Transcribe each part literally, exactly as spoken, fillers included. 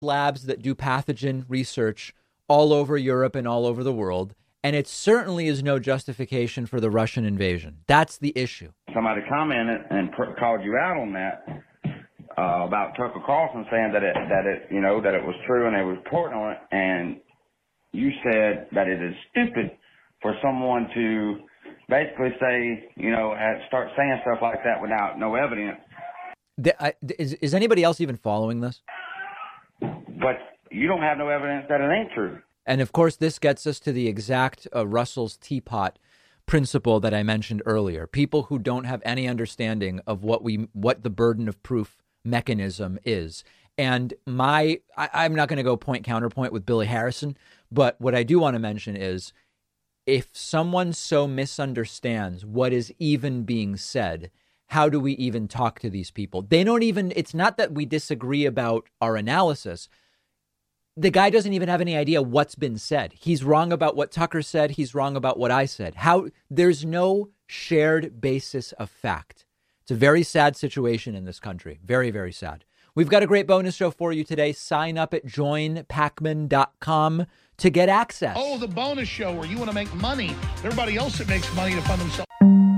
labs that do pathogen research all over Europe and all over the world. And it certainly is no justification for the Russian invasion. That's the issue. Somebody commented and pr- called you out on that uh, about Tucker Carlson saying that it, that it, you know, that it was true and they were reporting on it. And you said that it is stupid for someone to basically say, you know, start saying stuff like that without no evidence. The, I, is, is anybody else even following this? But you don't have no evidence that it ain't true. And of course, this gets us to the exact uh, Russell's teapot principle that I mentioned earlier. People who don't have any understanding of what we what the burden of proof mechanism is. And my I, I'm not going to go point counterpoint with Billy Harrison, but what I do want to mention is if someone so misunderstands what is even being said, how do we even talk to these people? They don't even, it's not that we disagree about our analysis. The guy doesn't even have any idea what's been said. He's wrong about what Tucker said. He's wrong about what I said. How there's no shared basis of fact. It's a very sad situation in this country. Very, very sad. We've got a great bonus show for you today. Sign up at join pacman dot com to get access. Oh, the bonus show where you want to make money. Everybody else that makes money to fund themselves.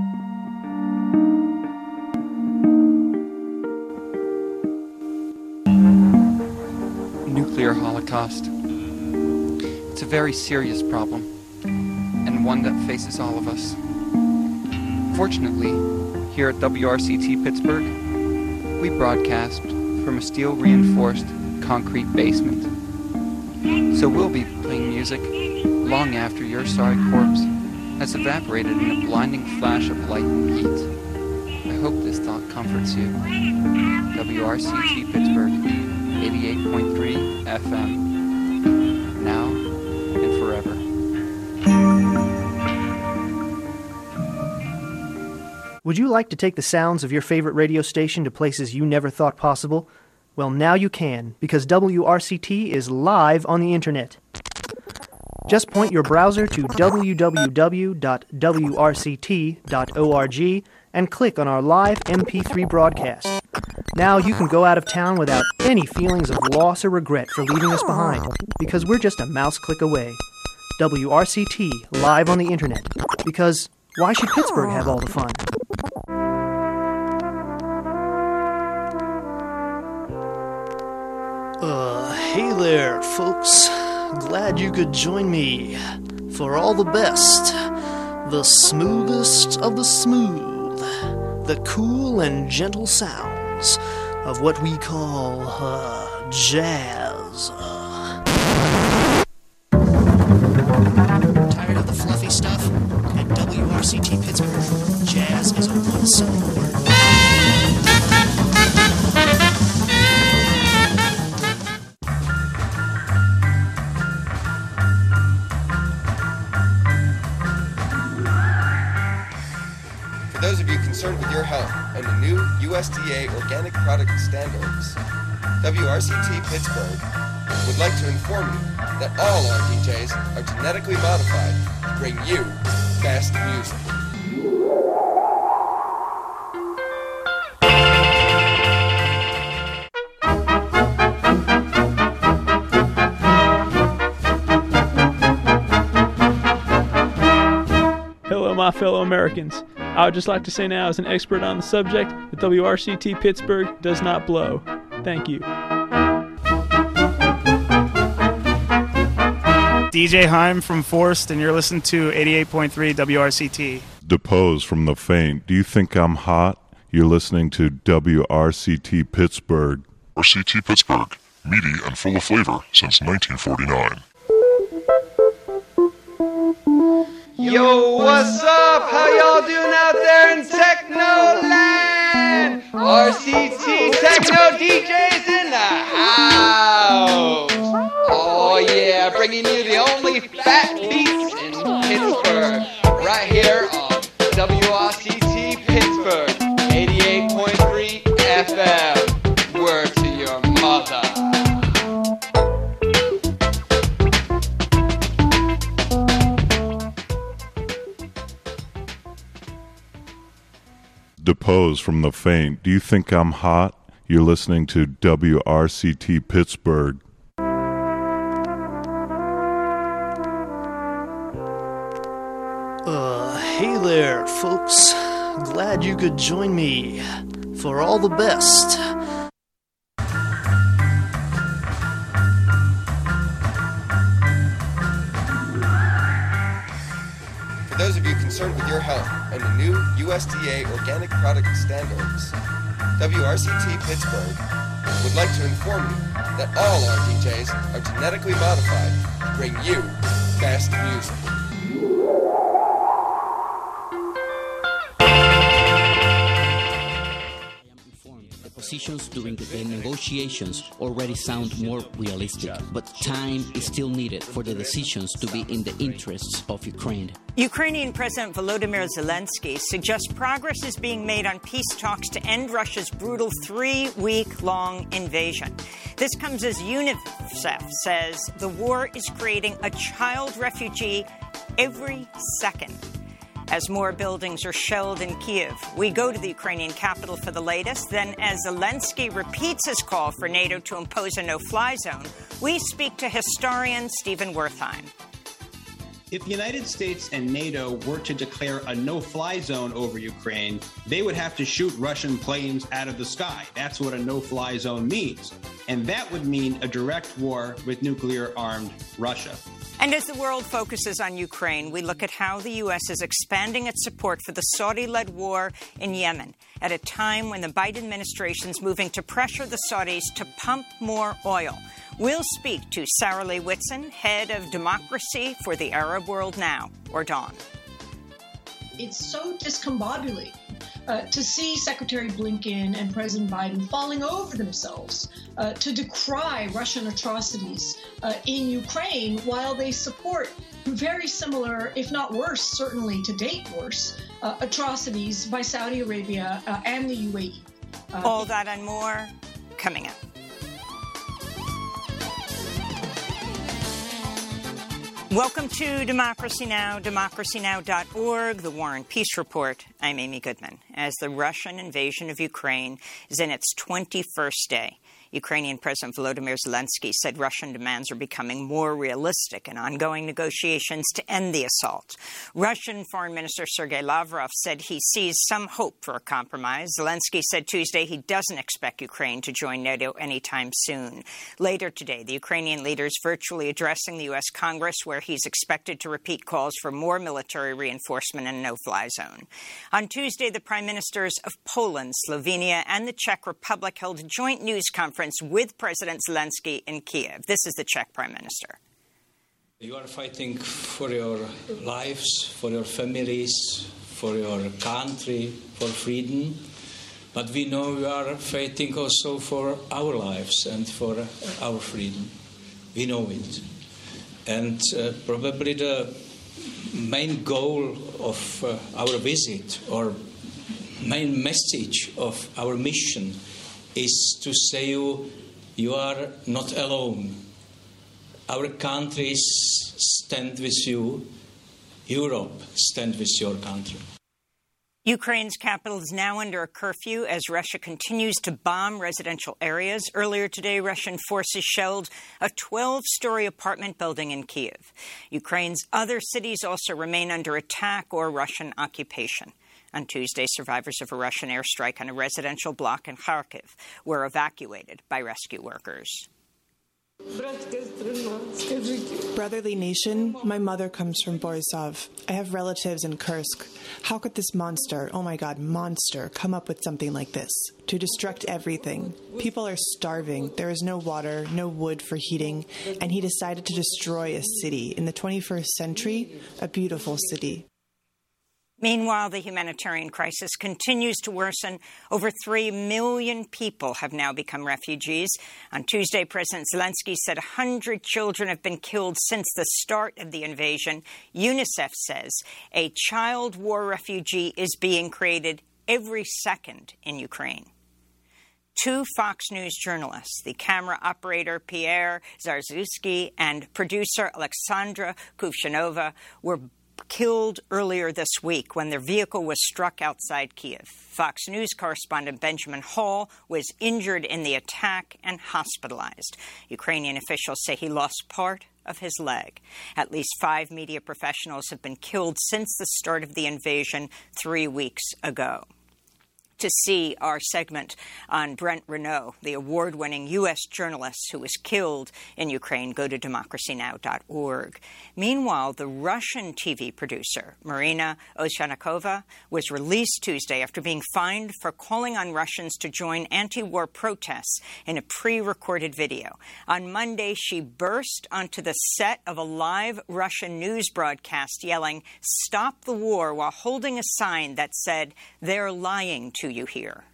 Nuclear holocaust. It's a very serious problem, and one that faces all of us. Fortunately, here at W R C T Pittsburgh, we broadcast from a steel-reinforced concrete basement. So we'll be playing music long after your sorry corpse has evaporated in a blinding flash of light and heat. I hope this thought comforts you. W R C T Pittsburgh, eighty-eight point three F M, now and forever. Would you like to take the sounds of your favorite radio station to places you never thought possible? Well, now you can, because W R C T is live on the internet. Just point your browser to w w w dot w r c t dot org and click on our live M P three broadcast. Now you can go out of town without any feelings of loss or regret for leaving us behind, because we're just a mouse click away. W R C T, live on the internet. Because why should Pittsburgh have all the fun? Uh, hey there, folks. Glad you could join me for all the best, the smoothest of the smooth, the cool and gentle sounds of what we call, uh, jazz. Tired of the fluffy stuff? At W R C T Pittsburgh, jazz is a one-syllable word. For those of you concerned with your health and the new U S D A organic product standards, W R C T Pittsburgh would like to inform you that all our D Js are genetically modified to bring you best music. Hello, my fellow Americans. I would just like to say now, as an expert on the subject, that W R C T Pittsburgh does not blow. Thank you. D J Heim from Forst, and you're listening to eighty-eight point three W R C T. Depose from the faint. Do you think I'm hot? You're listening to W R C T Pittsburgh. R C T Pittsburgh, meaty and full of flavor since nineteen forty-nine. Yo, what's up? How y'all doing out there in Technoland? R C T Techno D Js in the house. Oh yeah, bringing you the only fat beats in Pittsburgh. Right here on W R C T Pittsburgh, eighty-eight point three F M. Word to your mother. Depose from the faint. Do you think I'm hot? You're listening to W R C T Pittsburgh. Uh, hey there, folks. Glad you could join me for all the best. For those of you concerned with your health and the new U S D A organic product standards, W R C T Pittsburgh would like to inform you that all our D Js are genetically modified to bring you best music. Positions during the negotiations already sound more realistic, but time is still needed for the decisions to be in the interests of Ukraine. Ukrainian President Volodymyr Zelensky suggests progress is being made on peace talks to end Russia's brutal three-week-long invasion. This comes as UNICEF says the war is creating a child refugee every second. As more buildings are shelled in Kyiv, we go to the Ukrainian capital for the latest. Then, as Zelensky repeats his call for NATO to impose a no-fly zone, we speak to historian Stephen Wertheim. If the United States and NATO were to declare a no-fly zone over Ukraine, they would have to shoot Russian planes out of the sky. That's what a no-fly zone means. And that would mean a direct war with nuclear-armed Russia. And as the world focuses on Ukraine, we look at how the U S is expanding its support for the Saudi-led war in Yemen at a time when the Biden administration is moving to pressure the Saudis to pump more oil. We'll speak to Sarah Lee Whitson, head of Democracy for the Arab World Now, or Dawn. It's so discombobulating uh, to see Secretary Blinken and President Biden falling over themselves uh, to decry Russian atrocities uh, in Ukraine while they support very similar, if not worse, certainly to date worse, uh, atrocities by Saudi Arabia uh, and the U A E. Uh, All that and more coming up. Welcome to Democracy Now!, democracy now dot org, the War and Peace Report. I'm Amy Goodman. As the Russian invasion of Ukraine is in its twenty-first day, Ukrainian President Volodymyr Zelensky said Russian demands are becoming more realistic in ongoing negotiations to end the assault. Russian Foreign Minister Sergei Lavrov said he sees some hope for a compromise. Zelensky said Tuesday he doesn't expect Ukraine to join NATO anytime soon. Later today, the Ukrainian leader is virtually addressing the U S Congress, where he's expected to repeat calls for more military reinforcement and a no-fly zone. On Tuesday, the prime ministers of Poland, Slovenia, and the Czech Republic held a joint news conference with President Zelensky in Kyiv. This is the Czech Prime Minister. You are fighting for your lives, for your families, for your country, for freedom. But we know you are fighting also for our lives and for our freedom. We know it. And uh, probably the main goal of uh, our visit, or main message of our mission, is to say you, you are not alone. Our countries stand with you. Europe stand with your country. Ukraine's capital is now under a curfew as Russia continues to bomb residential areas. Earlier today, Russian forces shelled a twelve-story apartment building in Kyiv. Ukraine's other cities also remain under attack or Russian occupation. On Tuesday, survivors of a Russian airstrike on a residential block in Kharkiv were evacuated by rescue workers. Brotherly nation, my mother comes from Borisov. I have relatives in Kursk. How could this monster, oh my god, monster, come up with something like this? To destruct everything. People are starving. There is no water, no wood for heating, and he decided to destroy a city. In the twenty-first century, a beautiful city. Meanwhile, the humanitarian crisis continues to worsen. Over three million people have now become refugees. On Tuesday, President Zelensky said one hundred children have been killed since the start of the invasion. UNICEF says a child war refugee is being created every second in Ukraine. Two Fox News journalists, the camera operator Pierre Zarzewski and producer Alexandra Kuvshanova, were killed earlier this week when their vehicle was struck outside Kyiv. Fox News correspondent Benjamin Hall was injured in the attack and hospitalized. Ukrainian officials say he lost part of his leg. At least five media professionals have been killed since the start of the invasion three weeks ago. To see our segment on Brent Renaud, the award-winning U S journalist who was killed in Ukraine, go to democracy now dot org. Meanwhile, the Russian T V producer, Marina Oshchannikova, was released Tuesday after being fined for calling on Russians to join anti-war protests in a pre-recorded video. On Monday, she burst onto the set of a live Russian news broadcast yelling, "Stop the war," while holding a sign that said, "They're lying to you here."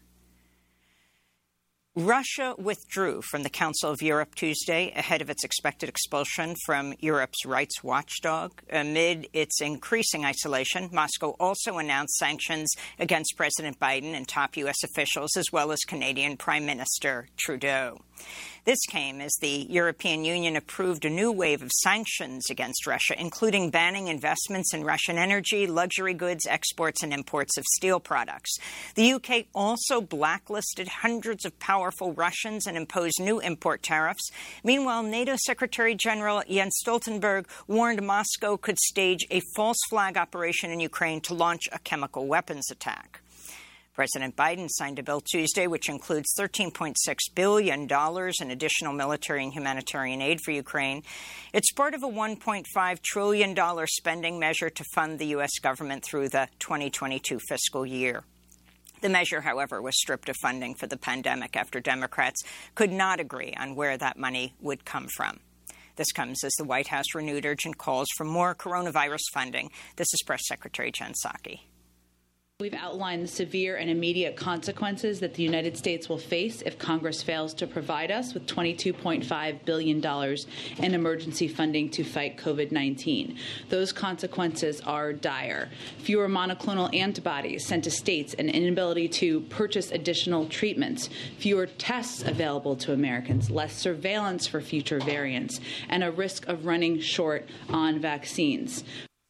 Russia withdrew from the Council of Europe Tuesday ahead of its expected expulsion from Europe's rights watchdog. Amid its increasing isolation, Moscow also announced sanctions against President Biden and top U S officials, as well as Canadian Prime Minister Trudeau. This came as the European Union approved a new wave of sanctions against Russia, including banning investments in Russian energy, luxury goods, exports, and imports of steel products. The U K also blacklisted hundreds of powerful Russians and imposed new import tariffs. Meanwhile, NATO Secretary General Jens Stoltenberg warned Moscow could stage a false flag operation in Ukraine to launch a chemical weapons attack. President Biden signed a bill Tuesday which includes thirteen point six billion dollars in additional military and humanitarian aid for Ukraine. It's part of a one point five trillion dollars spending measure to fund the U S government through the twenty twenty-two fiscal year. The measure, however, was stripped of funding for the pandemic after Democrats could not agree on where that money would come from. This comes as the White House renewed urgent calls for more coronavirus funding. This is Press Secretary Jen Psaki. We've outlined the severe and immediate consequences that the United States will face if Congress fails to provide us with twenty-two point five billion dollars in emergency funding to fight COVID nineteen. Those consequences are dire. Fewer monoclonal antibodies sent to states, an inability to purchase additional treatments, fewer tests available to Americans, less surveillance for future variants, and a risk of running short on vaccines.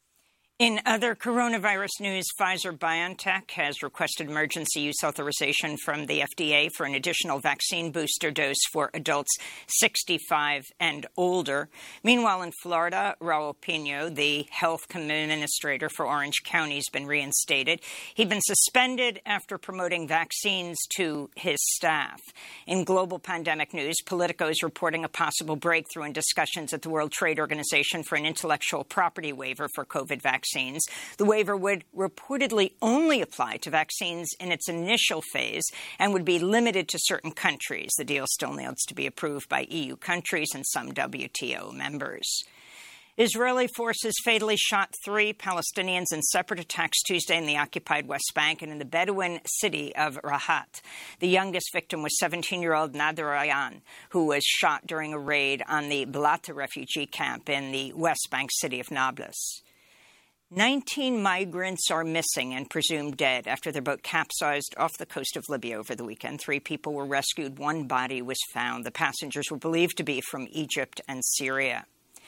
In other coronavirus news, Pfizer-BioNTech has requested emergency use authorization from the F D A for an additional vaccine booster dose for adults sixty-five and older. Meanwhile, in Florida, Raul Pino, the health administrator for Orange County, has been reinstated. He'd been suspended after promoting vaccines to his staff. In global pandemic news, Politico is reporting a possible breakthrough in discussions at the World Trade Organization for an intellectual property waiver for COVID vaccines. The waiver would reportedly only apply to vaccines in its initial phase and would be limited to certain countries. The deal still needs to be approved by E U countries and some W T O members. Israeli forces fatally shot three Palestinians in separate attacks Tuesday in the occupied West Bank and in the Bedouin city of Rahat. The youngest victim was seventeen-year-old Nader Ayan, who was shot during a raid on the Balata refugee camp in the West Bank city of Nablus. Nineteen migrants are missing and presumed dead after their boat capsized off the coast of Libya over the weekend. Three people were rescued. One body was found. The passengers were believed to be from Egypt and Syria.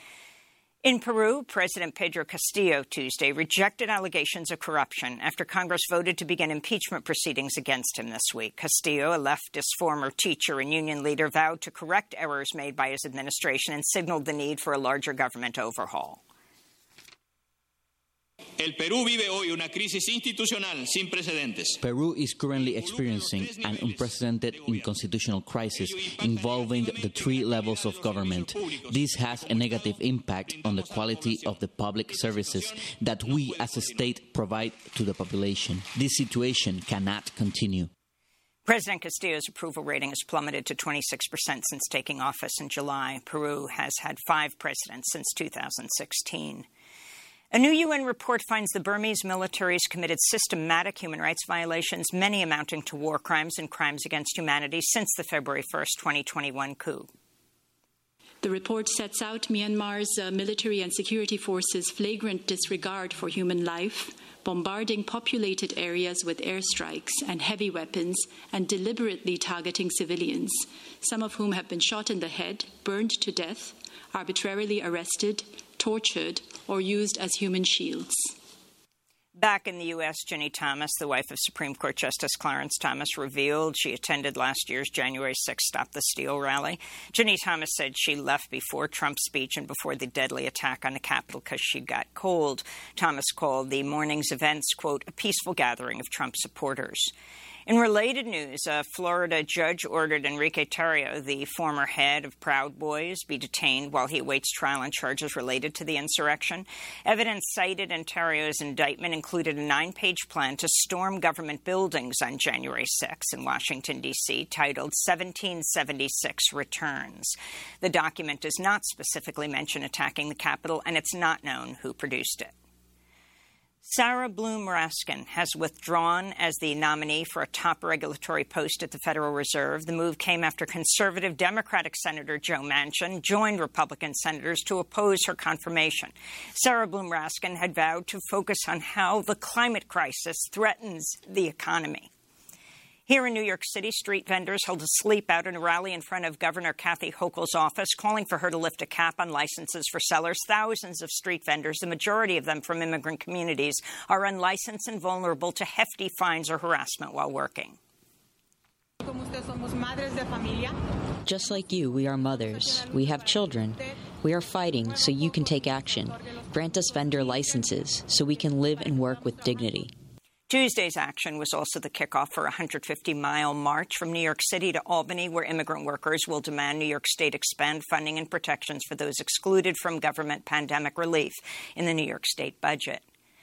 In Peru, President Pedro Castillo Tuesday rejected allegations of corruption after Congress voted to begin impeachment proceedings against him this week. Castillo, a leftist former teacher and union leader, vowed to correct errors made by his administration and signaled the need for a larger government overhaul. El Perú vive hoy una crisis institucional sin precedentes. Peru is currently experiencing an unprecedented constitutional crisis involving the three levels of government. This has a negative impact on the quality of the public services that we as a state provide to the population. This situation cannot continue. President Castillo's approval rating has plummeted to twenty-six percent since taking office in July. Peru has had five presidents since two thousand sixteen. A new U N report finds the Burmese military has committed systematic human rights violations, many amounting to war crimes and crimes against humanity, since the February first, twenty twenty-one coup. The report sets out Myanmar's uh, military and security forces' flagrant disregard for human life, bombarding populated areas with airstrikes and heavy weapons, and deliberately targeting civilians, some of whom have been shot in the head, burned to death, arbitrarily arrested, tortured, or used as human shields. Back in the U S, Ginny Thomas, the wife of Supreme Court Justice Clarence Thomas, revealed she attended last year's January sixth Stop the Steal rally. Ginny Thomas said she left before Trump's speech and before the deadly attack on the Capitol because she got cold. Thomas called the morning's events, quote, a peaceful gathering of Trump supporters. In related news, a Florida judge ordered Enrique Tarrio, the former head of Proud Boys, be detained while he awaits trial on charges related to the insurrection. Evidence cited in Tarrio's indictment included a nine-page plan to storm government buildings on January sixth in Washington, D C, titled seventeen seventy-six Returns. The document does not specifically mention attacking the Capitol, and it's not known who produced it. Sarah Bloom Raskin has withdrawn as the nominee for a top regulatory post at the Federal Reserve. The move came after conservative Democratic Senator Joe Manchin joined Republican senators to oppose her confirmation. Sarah Bloom Raskin had vowed to focus on how the climate crisis threatens the economy. Here in New York City, street vendors held a sleep out in a rally in front of Governor Kathy Hochul's office, calling for her to lift a cap on licenses for sellers. Thousands of street vendors, the majority of them from immigrant communities, are unlicensed and vulnerable to hefty fines or harassment while working. Just like you, we are mothers. We have children. We are fighting so you can take action. Grant us vendor licenses so we can live and work with dignity. Tuesday's action was also the kickoff for a one hundred fifty mile march from New York City to Albany, where immigrant workers will demand New York State expand funding and protections for those excluded from government pandemic relief in the New York State budget.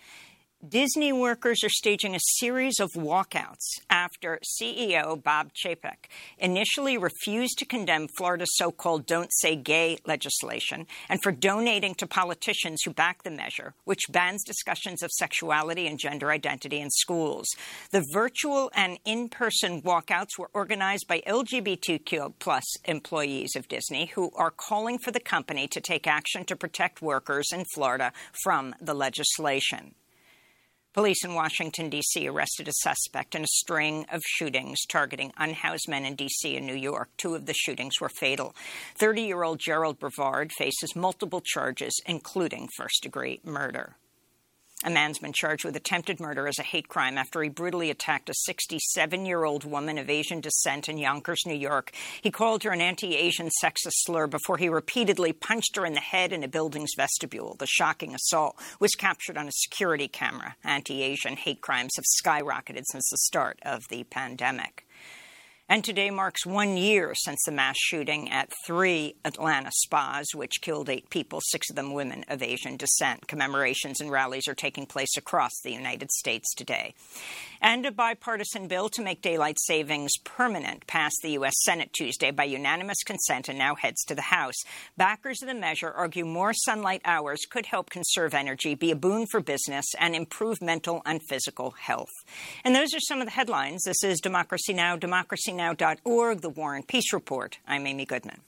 Disney workers are staging a series of walkouts after C E O Bob Chapek initially refused to condemn Florida's so-called Don't Say Gay legislation and for donating to politicians who back the measure, which bans discussions of sexuality and gender identity in schools. The virtual and in-person walkouts were organized by L G B T Q plus employees of Disney who are calling for the company to take action to protect workers in Florida from the legislation. Police in Washington, D C arrested a suspect in a string of shootings targeting unhoused men in D C and New York. Two of the shootings were fatal. thirty-year-old Gerald Brevard faces multiple charges, including first-degree murder. A man's been charged with attempted murder as a hate crime after he brutally attacked a sixty-seven-year-old woman of Asian descent in Yonkers, New York. He called her an anti-Asian sexist slur before he repeatedly punched her in the head in a building's vestibule. The shocking assault was captured on a security camera. Anti-Asian hate crimes have skyrocketed since the start of the pandemic. And today marks one year since the mass shooting at three Atlanta spas, which killed eight people, six of them women of Asian descent. Commemorations and rallies are taking place across the United States today. And a bipartisan bill to make daylight savings permanent passed the U S Senate Tuesday by unanimous consent and now heads to the House. Backers of the measure argue more sunlight hours could help conserve energy, be a boon for business, and improve mental and physical health. And those are some of the headlines. This is Democracy Now!, democracy now dot org, the War and Peace Report. I'm Amy Goodman.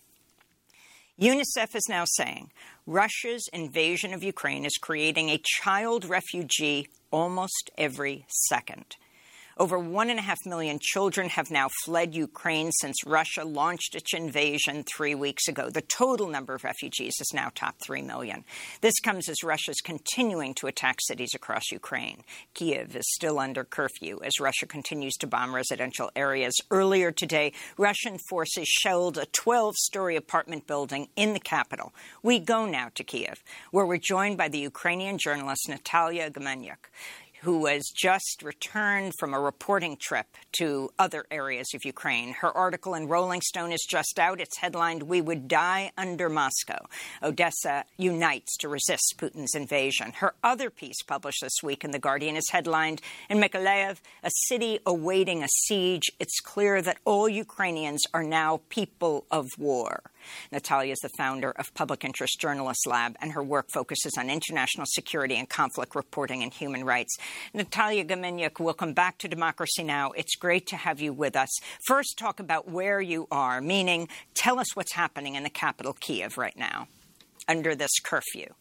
UNICEF is now saying Russia's invasion of Ukraine is creating a child refugee almost every second. Over one and a half million children have now fled Ukraine since Russia launched its invasion three weeks ago. The total number of refugees has now topped three million. This comes as Russia is continuing to attack cities across Ukraine. Kyiv is still under curfew as Russia continues to bomb residential areas. Earlier today, Russian forces shelled a twelve-story apartment building in the capital. We go now to Kyiv, where we're joined by the Ukrainian journalist Natalia Gamenyuk, who has just returned from a reporting trip to other areas of Ukraine. Her article in Rolling Stone is just out. It's headlined, "We Would Die Under Moscow. Odessa Unites to Resist Putin's Invasion." Her other piece published this week in The Guardian is headlined, "In Mykolaiv, a city awaiting a siege, it's clear that all Ukrainians are now people of war." Natalia is the founder of Public Interest Journalist Lab, and her work focuses on international security and conflict reporting and human rights. Natalia Gamenyuk, welcome back to Democracy Now! It's great to have you with us. First, talk about where you are, meaning tell us what's happening in the capital, Kyiv, right now, under this curfew.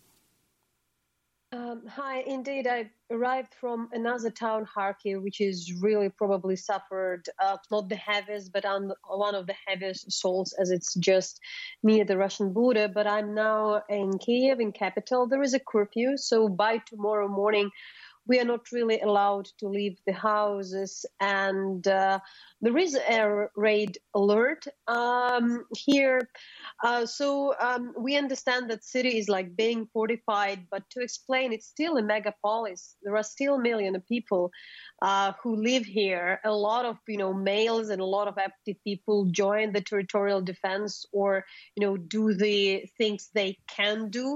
Um, hi, indeed, I arrived from another town, Kharkiv, which is really probably suffered uh, not the heaviest, but on one of the heaviest assaults, as it's just near the Russian border. But I'm now in Kyiv, in capital. There is a curfew, so by tomorrow morning, we are not really allowed to leave the houses, and uh, there is a air raid alert um, here. Uh, so um, we understand that city is like being fortified, but to explain, it's still a megapolis. There are still millions of people uh, who live here. A lot of, you know, males and a lot of active people join the territorial defense, or, you know, do the things they can do.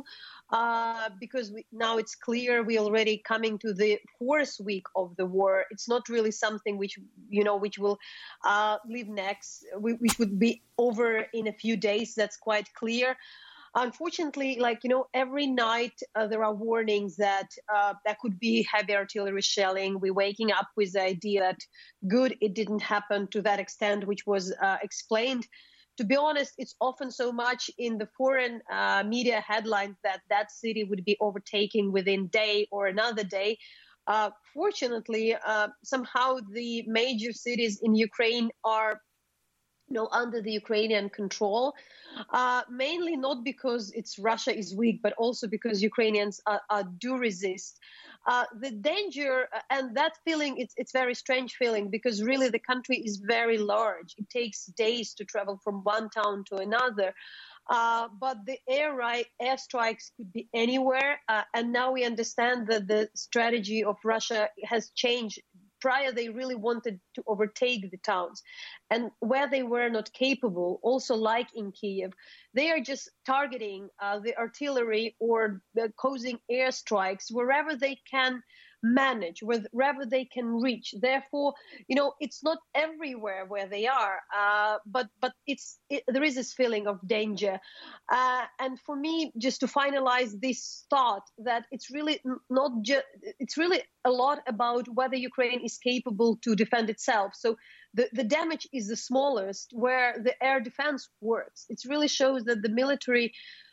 Uh, because we, now it's clear we're already coming to the fourth week of the war. It's not really something which, you know, which will uh, live next, which would be over in a few days. That's quite clear. Unfortunately, like, you know, every night uh, there are warnings that uh, there could be heavy artillery shelling. We're waking up with the idea that good, it didn't happen to that extent, which was uh, explained. To be honest, it's often so much in the foreign uh, media headlines that that city would be overtaken within a day or another day. Uh, fortunately, uh, somehow the major cities in Ukraine are, you know, under the Ukrainian control, uh, mainly not because it's Russia is weak, but also because Ukrainians uh, uh, do resist. Uh, the danger uh, and that feeling, it's it's very strange feeling, because really the country is very large. It takes days to travel from one town to another. Uh, but the air right, airstrikes could be anywhere. Uh, and now we understand that the strategy of Russia has changed. Prior, they really wanted to overtake the towns. And where they were not capable, also like in Kiev, they are just targeting uh, the artillery or uh, causing airstrikes wherever they can manage, wherever they can reach. Therefore, you know, it's not everywhere where they are, uh, but but it's it, there is this feeling of danger. Uh, and for me, just to finalize this thought, that it's really not just, it's really a lot about whether Ukraine is capable to defend itself. So the, the damage is the smallest where the air defense works. It really shows that the military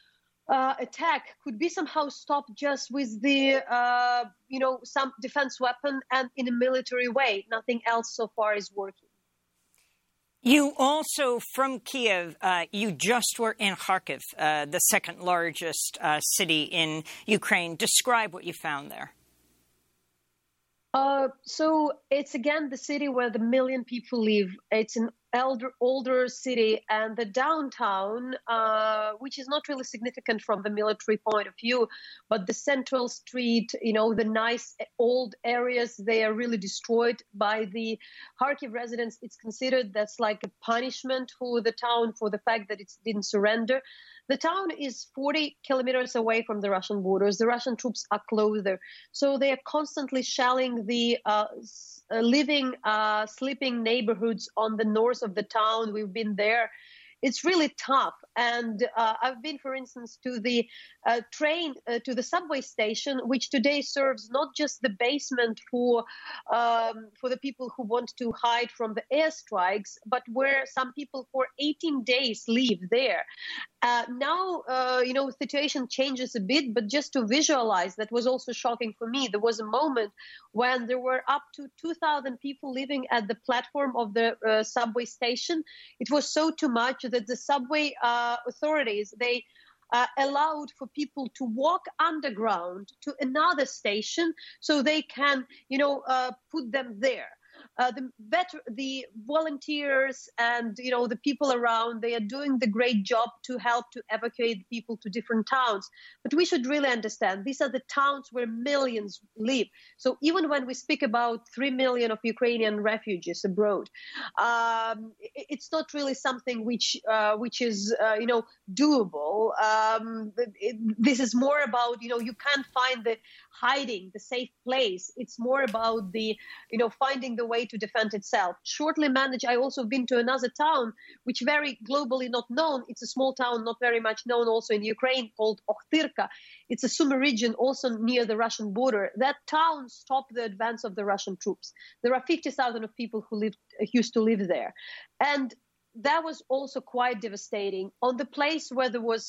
Uh, attack could be somehow stopped just with the, uh, you know, some defense weapon and in a military way. Nothing else so far is working. You also, from Kiev, uh, you just were in Kharkiv, uh, the second largest uh, city in Ukraine. Describe what you found there. Uh, so it's, again, the city where the million people live. It's an elder, older city, and the downtown, uh, which is not really significant from the military point of view, but the central street, you know, the nice old areas, they are really destroyed by the Kharkiv residents. It's considered that's like a punishment for the town for the fact that it didn't surrender. The town is forty kilometers away from the Russian borders. The Russian troops are close there. So they are constantly shelling the uh, living, uh, sleeping neighborhoods on the north of the town. We've been there. It's really tough. And uh, I've been, for instance, to the uh, train, uh, to the subway station, which today serves not just the basement for um, for the people who want to hide from the airstrikes, but where some people for eighteen days live there. Uh, now, uh, you know, the situation changes a bit, but just to visualize, that was also shocking for me. There was a moment when there were up to two thousand people living at the platform of the uh, subway station. It was so too much that the subway uh, authorities, they uh, allowed for people to walk underground to another station so they can, you know, uh, put them there. Uh, the better the volunteers and, you know, the people around, they are doing the great job to help to evacuate people to different towns. But we should really understand these are the towns where millions live. So even when we speak about three million of Ukrainian refugees abroad, um, it's not really something which uh, which is uh, you know, doable. Um, it, this is more about, you know, you can't find the hiding, the safe place. It's more about the, you know, finding the way to defend itself. Shortly managed, I also been to another town, which very globally not known. It's a small town, not very much known also in Ukraine, called Ochtyrka. It's a Sumy region, also near the Russian border. That town stopped the advance of the Russian troops. There are fifty thousand of people who lived, used to live there. And that was also quite devastating. On the place where there was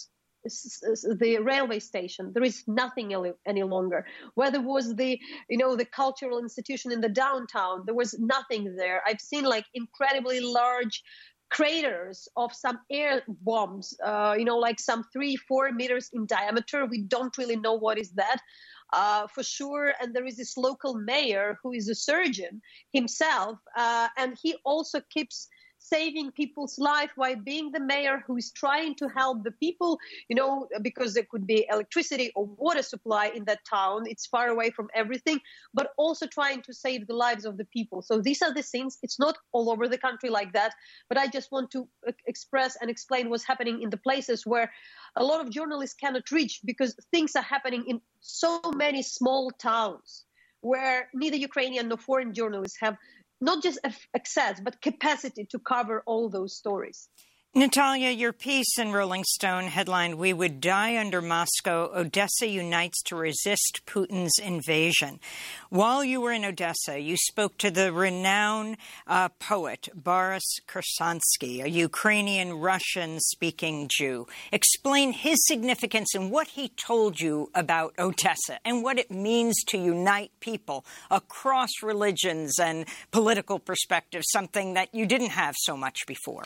the railway station, there is nothing any longer. Where there was the, you know, the cultural institution in the downtown, there was nothing there. I've seen like incredibly large craters of some air bombs, uh, you know, like some three, four meters in diameter. We don't really know what is that. uh, for sure. And there is this local mayor who is a surgeon himself, uh, and he also keeps saving people's life while being the mayor who is trying to help the people, you know, because there could be electricity or water supply in that town. It's far away from everything, but also trying to save the lives of the people. So these are the things. It's not all over the country like that, but I just want to express and explain what's happening in the places where a lot of journalists cannot reach, because things are happening in so many small towns where neither Ukrainian nor foreign journalists have not just access, but capacity to cover all those stories. Natalia, your piece in Rolling Stone headlined, "We would die under Moscow. Odessa unites to resist Putin's invasion." While you were in Odessa, you spoke to the renowned uh, poet Boris Kursansky, a Ukrainian-Russian-speaking Jew. Explain his significance and what he told you about Odessa and what it means to unite people across religions and political perspectives, something that you didn't have so much before.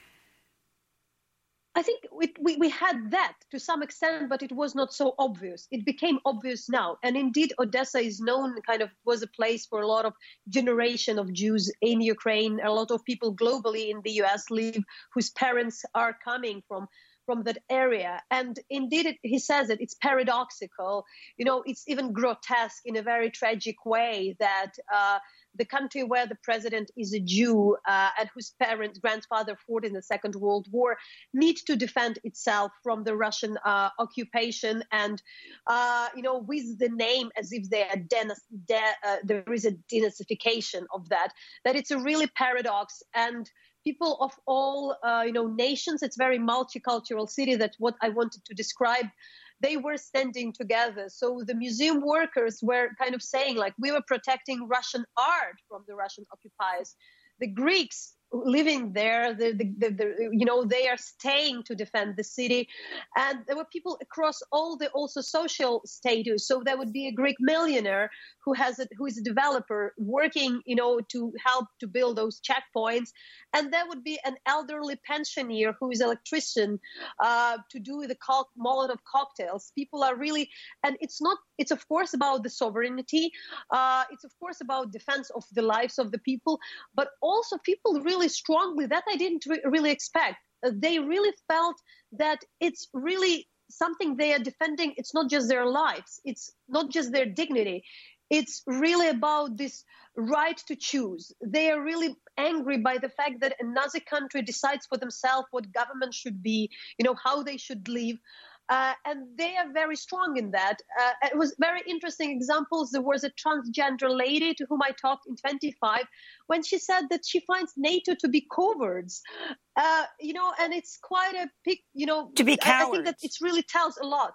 I think we, we, we had that to some extent, but it was not so obvious. It became obvious now. And indeed, Odessa is known, kind of was a place for a lot of generation of Jews in Ukraine. A lot of people globally in the U S live whose parents are coming from from that area. And indeed, it, he says it, it's paradoxical. You know, it's even grotesque in a very tragic way that uh, the country where the president is a Jew uh, and whose parents, grandfather fought in the Second World War, need to defend itself from the Russian uh, occupation. And, uh, you know, with the name as if they are den- de- uh, there is a denazification of that, that it's a really paradox. And people of all, uh, you know, nations, it's very multicultural city. That's what I wanted to describe. They were standing together. So the museum workers were kind of saying, like, we were protecting Russian art from the Russian occupiers. The Greeks living there, the, the, the, the, you know, they are staying to defend the city. And there were people across all the also social status. So there would be a Greek millionaire who has a, who is a developer working, you know, to help to build those checkpoints. And there would be an elderly pensioner who is an electrician uh, to do the co- Molotov cocktails. People are really, and it's not, it's of course about the sovereignty. Uh, it's of course about defense of the lives of the people, but also people really strongly, that I didn't re- really expect. Uh, they really felt that it's really something they are defending. It's not just their lives. It's not just their dignity. It's really about this right to choose. They are really angry by the fact that another country decides for themselves what government should be, you know, how they should live. Uh, and they are very strong in that. Uh, it was very interesting examples. There was a transgender lady to whom I talked in twenty-five when she said that she finds NATO to be cowards. Uh, you know, and it's quite a big, you know, to be cowards. I, I think that it really tells a lot.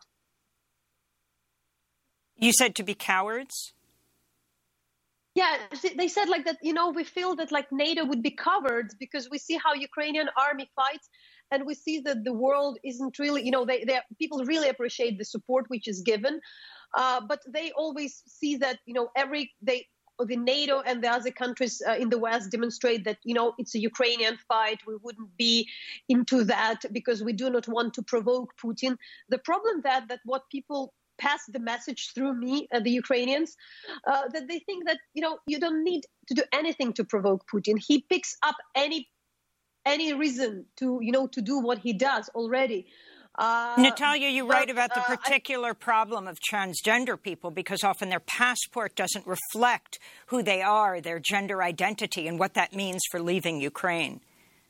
You said to be cowards? Yeah, they said like that, you know, we feel that like NATO would be cowards because we see how Ukrainian army fights. And we see that the world isn't really, you know, they, they people really appreciate the support which is given, uh, but they always see that, you know, every they the NATO and the other countries uh, in the West demonstrate that, you know, it's a Ukrainian fight. We wouldn't be into that because we do not want to provoke Putin. The problem that that what people pass the message through me, uh, the Ukrainians, uh, that they think that, you know, you don't need to do anything to provoke Putin. He picks up any. any reason to, you know, to do what he does already. Uh, Natalia, you but, write about the uh, particular I, problem of transgender people because often their passport doesn't reflect who they are, their gender identity, and what that means for leaving Ukraine.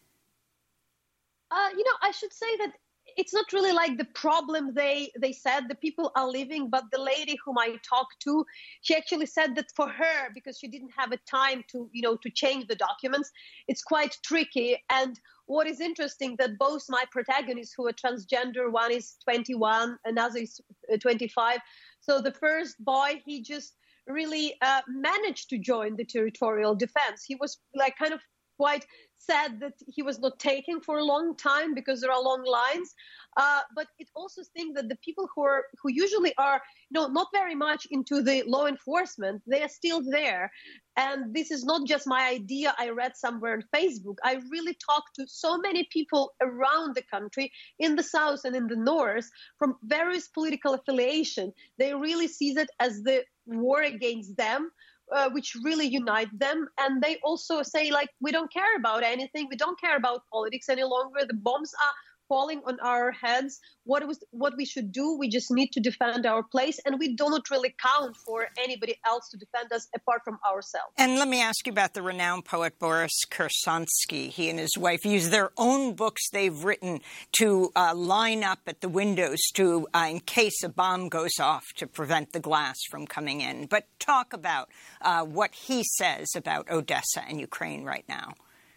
Uh, you know, I should say that it's not really like the problem they, they said the people are leaving, but the lady whom I talked to, she actually said that for her, because she didn't have a time to, you know, to change the documents, it's quite tricky. And what is interesting that both my protagonists who are transgender, one is twenty-one, another is twenty-five. So the first boy, he just really uh, managed to join the territorial defense. He was like kind of quite sad that he was not taken for a long time because there are long lines. Uh, but it also think that the people who are who usually are, you know, not very much into the law enforcement, they are still there. And this is not just my idea I read somewhere on Facebook. I really talked to so many people around the country, in the South and in the North, from various political affiliation. They really see that as the war against them, uh, which really unite them. And they also say, like, we don't care about anything. We don't care about politics any longer. The bombs are falling on our heads. What was what we should do? We just need to defend our place, and we do not really count for anybody else to defend us apart from ourselves. And let me ask you about the renowned poet Boris Kershansky. He and his wife use their own books they've written to uh, line up at the windows to, uh, in case a bomb goes off, to prevent the glass from coming in. But talk about uh, what he says about Odessa and Ukraine right now.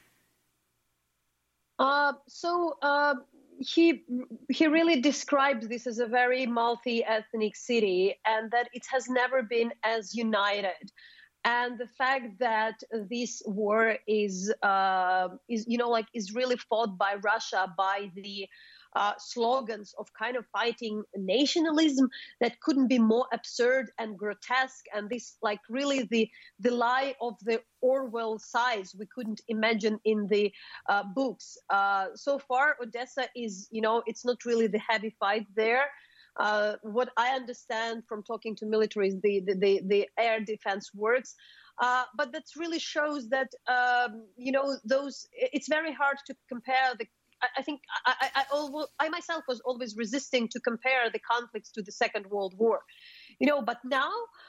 Uh, so. Uh, He he really describes this as a very multi-ethnic city, and that it has never been as united. And the fact that this war is uh, is you know like is really fought by Russia by the uh, slogans of kind of fighting nationalism that couldn't be more absurd and grotesque, and this like really the the lie of the Orwell size we couldn't imagine in the uh, books. Uh, so far, Odessa is, you know, it's not really the heavy fight there. Uh, what I understand from talking to militaries, the, the, the, the air defense works. Uh, but that really shows that, um, you know, those, it's very hard to compare the I think I, I, I, I myself was always resisting to compare the conflicts to the Second World War, you know, but now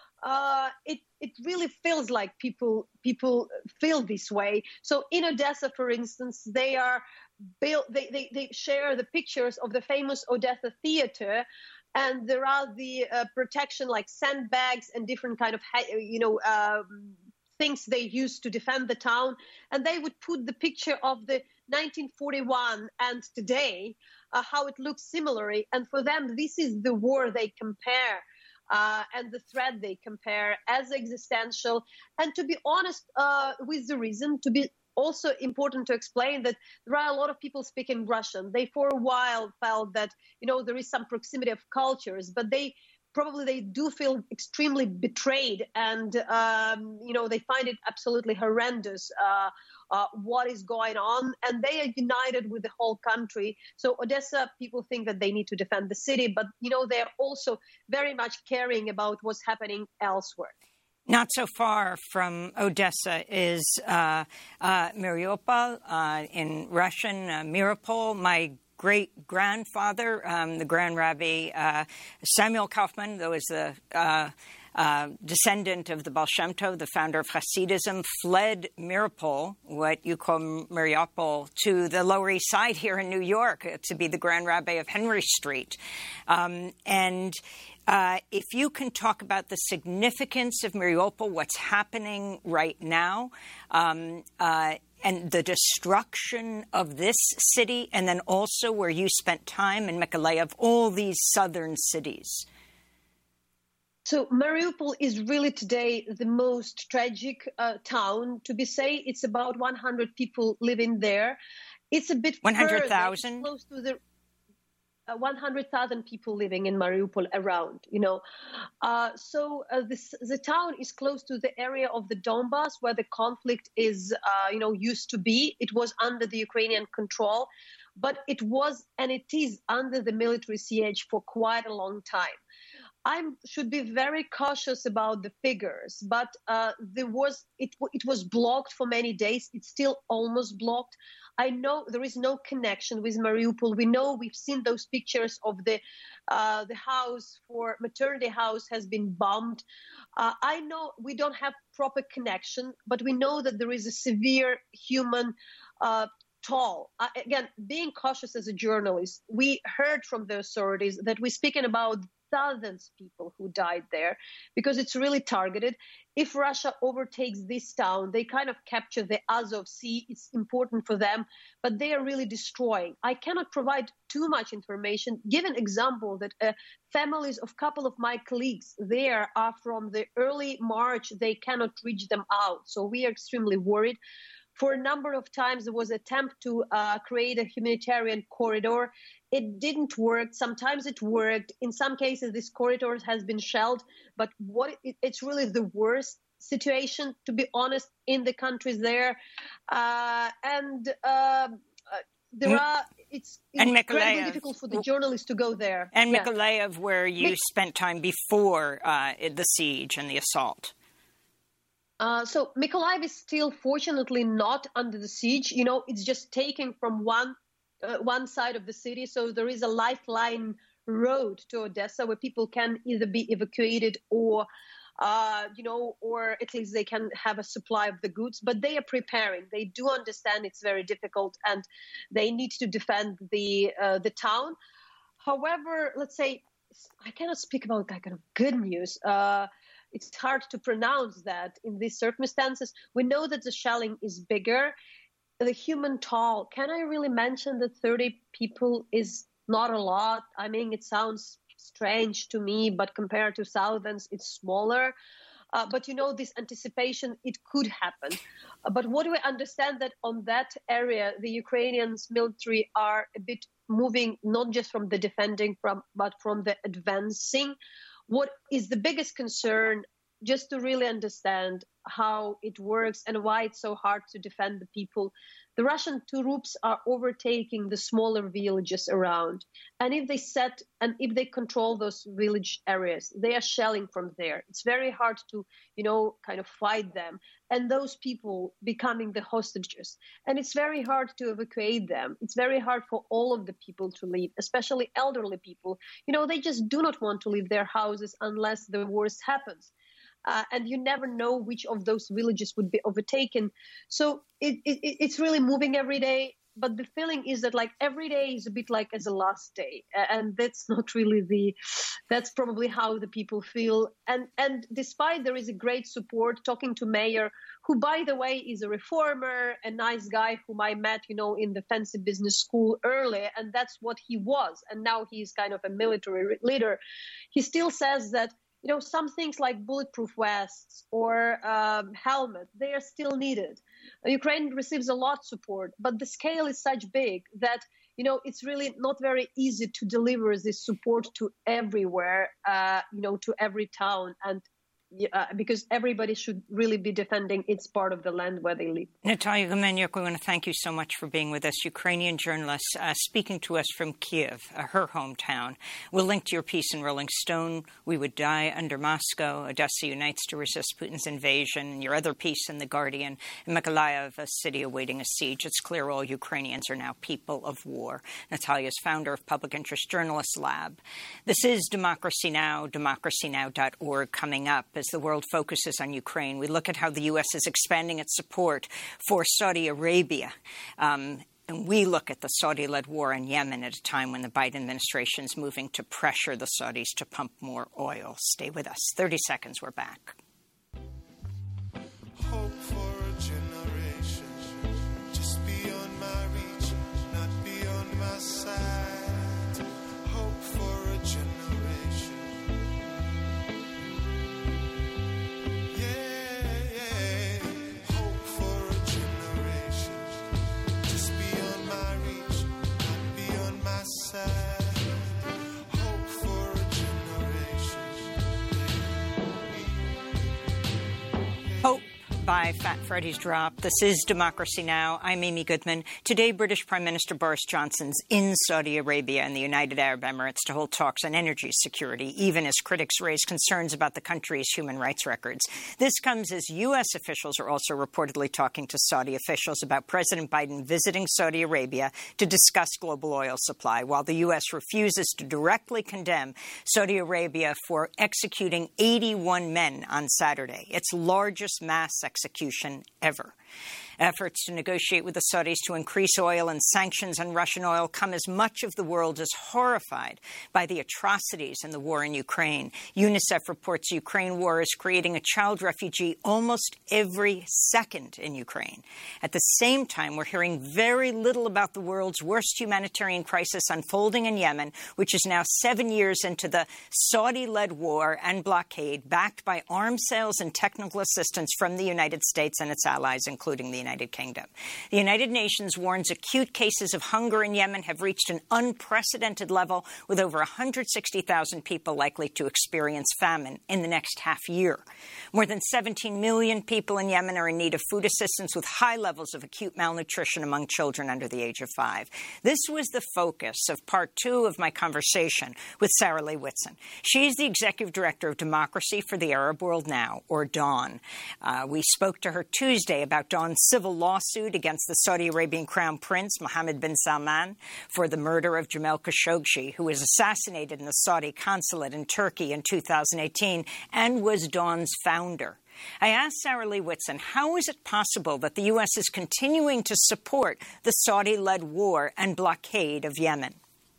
uh, it it really feels like people people feel this way. So in Odessa, for instance, they are built. They, they, they share the pictures of the famous Odessa theater, and there are the uh, protection like sandbags and different kind of you know. Um, things they used to defend the town, and they would put the picture of the nineteen forty-one and today, uh, how it looks similarly. And for them, this is the war they compare, uh, and the threat they compare as existential. And to be honest, uh, with the reason, to be also important to explain that there are a lot of people speaking Russian. They for a while felt that, you know, there is some proximity of cultures, but they probably they do feel extremely betrayed, and um, you know they find it absolutely horrendous uh, uh, what is going on, and they are united with the whole country. So Odessa, people think that they need to defend the city, but you know they are also very much caring about what's happening elsewhere. Not so far from Odessa is uh, uh, Mariupol, uh, in Russian, uh, Mirapol. My great-grandfather, um, the Grand Rabbi uh, Samuel Kaufman, that was the uh, uh, descendant of the Baal Shem Tov, the founder of Hasidism, fled Mirapol, what you call Mariupol, to the Lower East Side here in New York to be the Grand Rabbi of Henry Street. Um, and uh, if you can talk about the significance of Mariupol, what's happening right now, um, uh, and the destruction of this city, and then also where you spent time in Mykolaiv, all these southern cities. So Mariupol is really today the most tragic uh, town. To be say, it's about one hundred people living there. It's a bit one hundred thousand? Close to the uh, one hundred thousand people living in Mariupol around, you know. Uh, so uh, this, the town is close to the area of the Donbass where the conflict is, uh, you know, used to be. It was under the Ukrainian control, but it was and it is under the military siege for quite a long time. I should be very cautious about the figures, but uh, there was it, it was blocked for many days. It's still almost blocked. I know there is no connection with Mariupol. We know we've seen those pictures of the uh, the house for maternity house has been bombed. Uh, I know we don't have proper connection, but we know that there is a severe human uh, toll. Uh, again, being cautious as a journalist, we heard from the authorities that we're speaking about thousands of people who died there because it's really targeted. If Russia overtakes this town, they kind of capture the Azov Sea. It's important for them, but they are really destroying. I cannot provide too much information. Give an example that uh, families of a couple of my colleagues there are from the early March, they cannot reach them out. So we are extremely worried. For a number of times, there was an attempt to uh, create a humanitarian corridor. It didn't work. Sometimes it worked. In some cases, this corridor has been shelled. But what it, it's really the worst situation, to be honest, in the countries there. Uh, and uh, there are it's and incredibly Mykolaiv, difficult for the journalists to go there. And yeah. Mykolaiv, where you My- spent time before uh, the siege and the assault. Uh, so Mykolaiv is still, fortunately, not under the siege. You know, it's just taken from one uh, one side of the city. So there is a lifeline road to Odessa where people can either be evacuated or, uh, you know, or at least they can have a supply of the goods. But they are preparing. They do understand it's very difficult and they need to defend the uh, the town. However, let's say I cannot speak about that kind of good news. Uh, It's hard to pronounce that in these circumstances. We know that the shelling is bigger. The human toll, can I really mention that thirty people is not a lot? I mean, it sounds strange to me, but compared to thousands, it's smaller. Uh, but, you know, this anticipation, it could happen. Uh, but what do we understand that on that area, the Ukrainian military are a bit moving, not just from the defending, from but from the advancing. What is the biggest concern, just to really understand how it works and why it's so hard to defend the people? The Russian troops are overtaking the smaller villages around. And if they set and if they control those village areas, they are shelling from there. It's very hard to, you know, kind of fight them. And those people becoming the hostages. And it's very hard to evacuate them. It's very hard for all of the people to leave, especially elderly people. You know, they just do not want to leave their houses unless the worst happens. Uh, and you never know which of those villages would be overtaken. So it, it, it's really moving every day. But the feeling is that like every day is a bit like as a last day. And that's not really the, that's probably how the people feel. And, and despite there is a great support, talking to Mayor, who, by the way, is a reformer, a nice guy whom I met, you know, in the fancy business school early. And that's what he was. And now he's kind of a military leader. He still says that, you know, some things like bulletproof vests or um, helmet, they are still needed. Ukraine receives a lot of support, but the scale is such big that, you know, it's really not very easy to deliver this support to everywhere, uh, you know, to every town. And uh, because everybody should really be defending its part of the land where they live. Natalia Gumenyuk, we want to thank you so much for being with us. Ukrainian journalist uh, speaking to us from Kiev, uh, her hometown. We'll link to your piece in Rolling Stone, We Would Die Under Moscow, Odessa Unites to Resist Putin's Invasion, and your other piece in The Guardian, in Mykolaiv, a city awaiting a siege. It's clear all Ukrainians are now people of war. Natalia is founder of Public Interest Journalists Lab. This is Democracy Now!, democracy now dot org. Coming up, as the world focuses on Ukraine, we look at how the U S is expanding its support for Saudi Arabia. Um, and we look at the Saudi-led war in Yemen at a time when the Biden administration is moving to pressure the Saudis to pump more oil. Stay with us. thirty seconds, we're back. Hope for a generation, just beyond my reach, not beyond my sight. Hope for a generation. Hope by Fat Freddy's Drop. This is Democracy Now! I'm Amy Goodman. Today, British Prime Minister Boris Johnson's in Saudi Arabia and the United Arab Emirates to hold talks on energy security, even as critics raise concerns about the country's human rights records. This comes as U S officials are also reportedly talking to Saudi officials about President Biden visiting Saudi Arabia to discuss global oil supply, while the U S refuses to directly condemn Saudi Arabia for executing eighty-one men on Saturday, its largest mass execution ever. Efforts to negotiate with the Saudis to increase oil and sanctions on Russian oil come as much of the world is horrified by the atrocities in the war in Ukraine. UNICEF reports the Ukraine war is creating a child refugee almost every second in Ukraine. At the same time, we're hearing very little about the world's worst humanitarian crisis unfolding in Yemen, which is now seven years into the Saudi-led war and blockade, backed by arms sales and technical assistance from the United States and its allies, including the United Kingdom. The United Nations warns acute cases of hunger in Yemen have reached an unprecedented level, with over one hundred sixty thousand people likely to experience famine in the next half year. More than seventeen million people in Yemen are in need of food assistance, with high levels of acute malnutrition among children under the age of five. This was the focus of part two of my conversation with Sarah Leigh Whitson. She's the Executive Director of Democracy for the Arab World Now, or DAWN. Uh, we spoke to her Tuesday about DAWN's civil lawsuit against the Saudi Arabian Crown Prince, Mohammed bin Salman, for the murder of Jamal Khashoggi, who was assassinated in the Saudi consulate in Turkey in two thousand eighteen and was DAWN's founder. I asked Sarah Leigh Whitson, how is it possible that the U S is continuing to support the Saudi-led war and blockade of Yemen?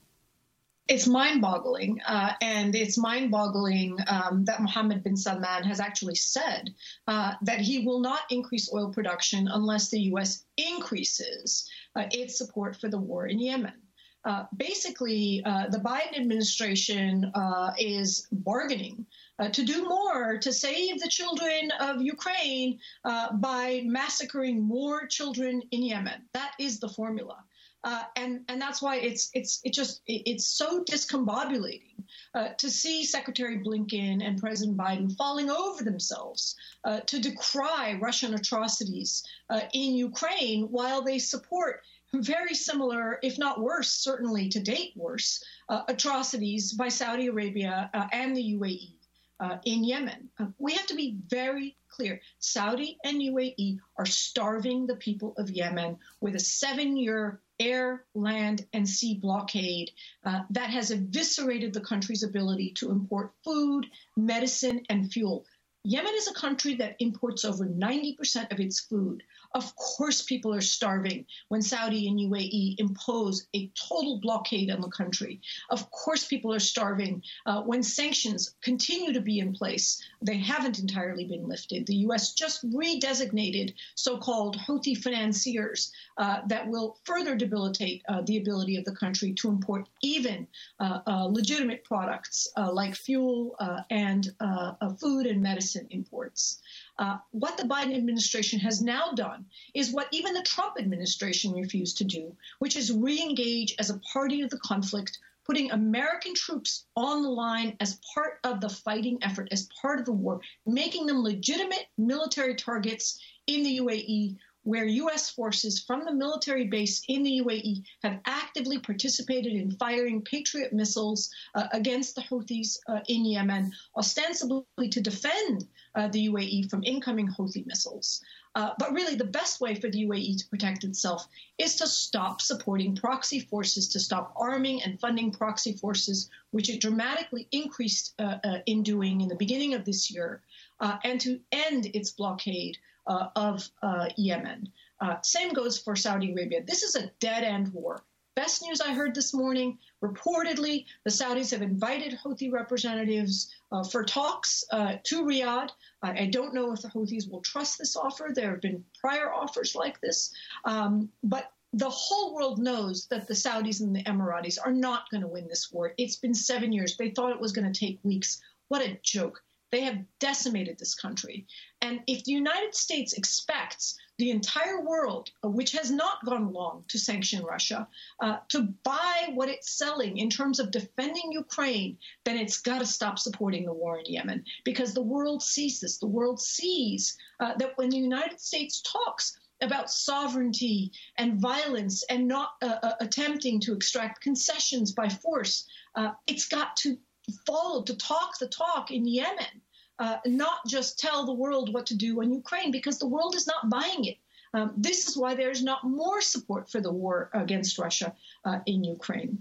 It's mind-boggling, uh, and it's mind-boggling um, that Mohammed bin Salman has actually said uh, that he will not increase oil production unless the U S increases uh, its support for the war in Yemen. Uh, basically, uh, the Biden administration uh, is bargaining uh, to do more to save the children of Ukraine uh, by massacring more children in Yemen. That is the formula. Uh, and, and that's why it's it's it just it, it's so discombobulating uh, to see Secretary Blinken and President Biden falling over themselves uh, to decry Russian atrocities uh, in Ukraine while they support very similar, if not worse, certainly to date worse, uh, atrocities by Saudi Arabia uh, and the U A E uh, in Yemen. Uh, we have to be very clear. Saudi and U A E are starving the people of Yemen with a seven-year air, land, and sea blockade uh, that has eviscerated the country's ability to import food, medicine, and fuel. Yemen is a country that imports over ninety percent of its food. Of course, people are starving when Saudi and U A E impose a total blockade on the country. Of course, people are starving uh, when sanctions continue to be in place. They haven't entirely been lifted. The U S just redesignated so-called Houthi financiers uh, that will further debilitate uh, the ability of the country to import even uh, uh, legitimate products uh, like fuel uh, and uh, uh, food and medicine imports. Uh, what the Biden administration has now done is what even the Trump administration refused to do, which is re-engage as a party of the conflict, putting American troops on the line as part of the fighting effort, as part of the war, making them legitimate military targets in the U A E, where U S forces from the military base in the U A E have actively participated in firing Patriot missiles uh, against the Houthis uh, in Yemen, ostensibly to defend uh, the U A E from incoming Houthi missiles. Uh, but really, the best way for the U A E to protect itself is to stop supporting proxy forces, to stop arming and funding proxy forces, which it dramatically increased uh, uh, in doing in the beginning of this year, uh, and to end its blockade Uh, of uh, Yemen. Uh, same goes for Saudi Arabia. This is a dead-end war. Best news I heard this morning, reportedly, the Saudis have invited Houthi representatives uh, for talks uh, to Riyadh. Uh, I don't know if the Houthis will trust this offer. There have been prior offers like this. Um, but the whole world knows that the Saudis and the Emiratis are not going to win this war. It's been seven years. They thought it was going to take weeks. What a joke. They have decimated this country. And if the United States expects the entire world, uh, which has not gone along to sanction Russia, uh, to buy what it's selling in terms of defending Ukraine, then it's got to stop supporting the war in Yemen, because the world sees this. The world sees uh, that when the United States talks about sovereignty and violence and not uh, uh, attempting to extract concessions by force, uh, it's got to follow, to talk the talk in Yemen, uh, not just tell the world what to do in Ukraine, because the world is not buying it. Um, this is why there's not more support for the war against Russia uh, in Ukraine.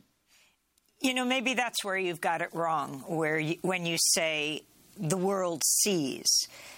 You know, maybe that's where you've got it wrong, where you, when you say the world sees.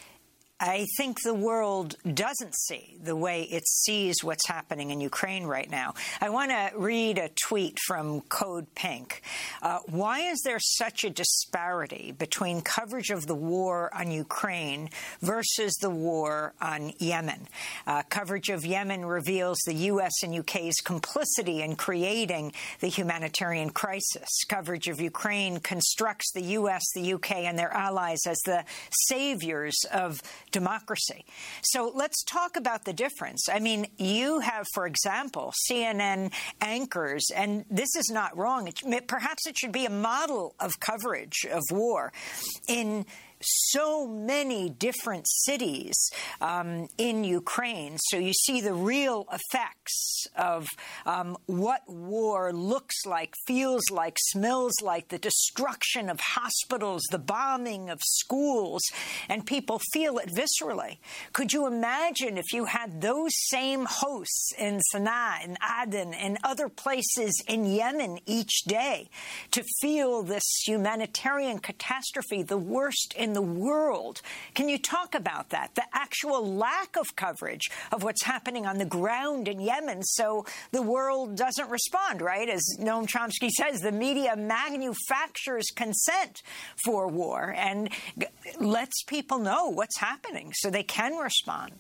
I think the world doesn't see the way it sees what's happening in Ukraine right now. I want to read a tweet from Code Pink. Uh, why is there such a disparity between coverage of the war on Ukraine versus the war on Yemen? Uh, coverage of Yemen reveals the U S and U K's complicity in creating the humanitarian crisis. Coverage of Ukraine constructs the U S, the U K, and their allies as the saviors of democracy. So let's talk about the difference. I mean, you have, for example, C N N anchors, and this is not wrong. It, perhaps it should be a model of coverage of war in so many different cities um, in Ukraine. So you see the real effects of um, what war looks like, feels like, smells like, the destruction of hospitals, the bombing of schools, and people feel it viscerally. Could you imagine if you had those same hosts in Sana'a, in Aden, and other places in Yemen each day to feel this humanitarian catastrophe, the worst in the world? Can you talk about that? The actual lack of coverage of what's happening on the ground in Yemen, so the world doesn't respond, right? As Noam Chomsky says, the media manufactures consent for war and lets people know what's happening so they can respond.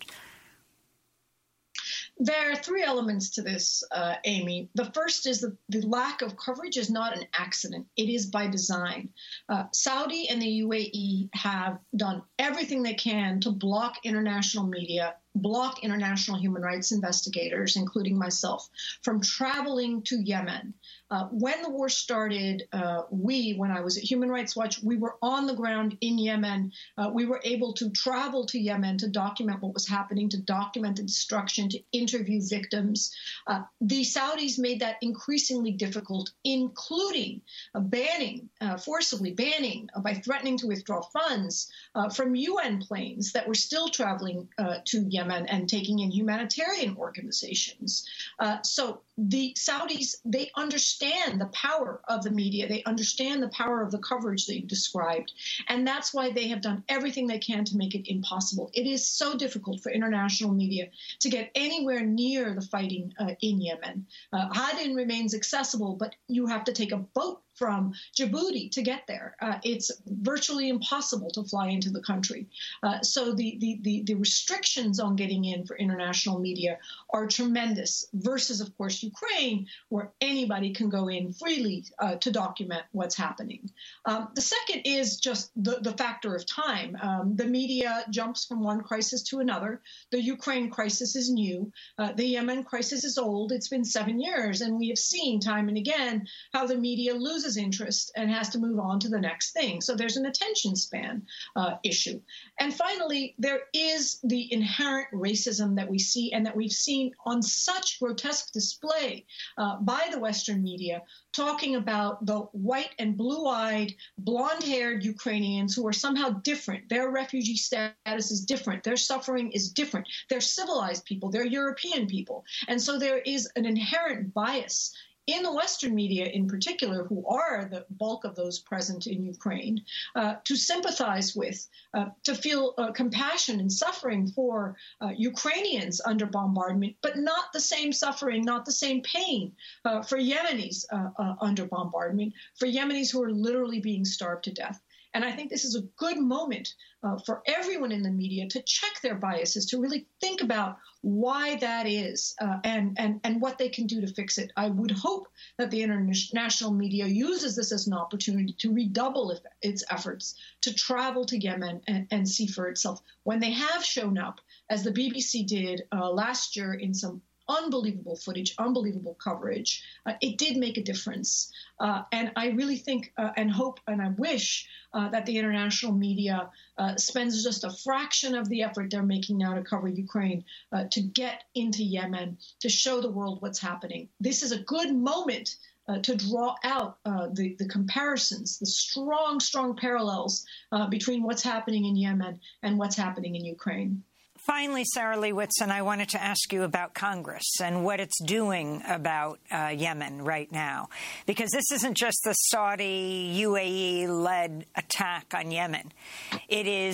There are three elements to this, uh, Amy. The first is that the lack of coverage is not an accident. It is by design. Uh, Saudi and the U A E have done everything they can to block international media, block international human rights investigators, including myself, from traveling to Yemen. Uh, when the war started, uh, we, when I was at Human Rights Watch, we were on the ground in Yemen. Uh, we were able to travel to Yemen to document what was happening, to document the destruction, to interview victims. Uh, the Saudis made that increasingly difficult, including uh, banning, uh, forcibly banning, uh, by threatening to withdraw funds uh, from U N planes that were still traveling uh, to Yemen and taking in humanitarian organizations. Uh, so the Saudis, they understand the power of the media. They understand the power of the coverage that you described. And that's why they have done everything they can to make it impossible. It is so difficult for international media to get anywhere near the fighting uh, in Yemen. Uh, Aden remains accessible, but you have to take a boat from Djibouti to get there. Uh, it's virtually impossible to fly into the country. Uh, so the, the, the, the restrictions on getting in for international media are tremendous versus, of course, Ukraine, where anybody can go in freely uh, to document what's happening. Um, the second is just the, the factor of time. Um, the media jumps from one crisis to another. The Ukraine crisis is new. Uh, the Yemen crisis is old. It's been seven years, and we have seen time and again how the media loses interest and has to move on to the next thing. So there's an attention span uh, issue. And finally, there is the inherent racism that we see and that we've seen on such grotesque display uh, by the Western media, talking about the white and blue-eyed, blonde-haired Ukrainians who are somehow different. Their refugee status is different. Their suffering is different. They're civilized people. They're European people. And so there is an inherent bias in the Western media in particular, who are the bulk of those present in Ukraine, uh, to sympathize with, uh, to feel uh, compassion and suffering for uh, Ukrainians under bombardment, but not the same suffering, not the same pain uh, for Yemenis uh, uh, under bombardment, for Yemenis who are literally being starved to death. And I think this is a good moment uh, for everyone in the media to check their biases, to really think about why that is uh, and, and, and what they can do to fix it. I would hope that the international media uses this as an opportunity to redouble if, its efforts to travel to Yemen and, and see for itself. When they have shown up, as the B B C did uh, last year in some unbelievable footage, unbelievable coverage, uh, it did make a difference. Uh, and I really think uh, and hope and I wish uh, that the international media uh, spends just a fraction of the effort they're making now to cover Ukraine uh, to get into Yemen, to show the world what's happening. This is a good moment uh, to draw out uh, the, the comparisons, the strong, strong parallels uh, between what's happening in Yemen and what's happening in Ukraine. Finally, Sarah Lewitzon, I wanted to ask you about Congress and what it's doing about uh, Yemen right now, because this isn't just the Saudi U A E-led attack on Yemen. It is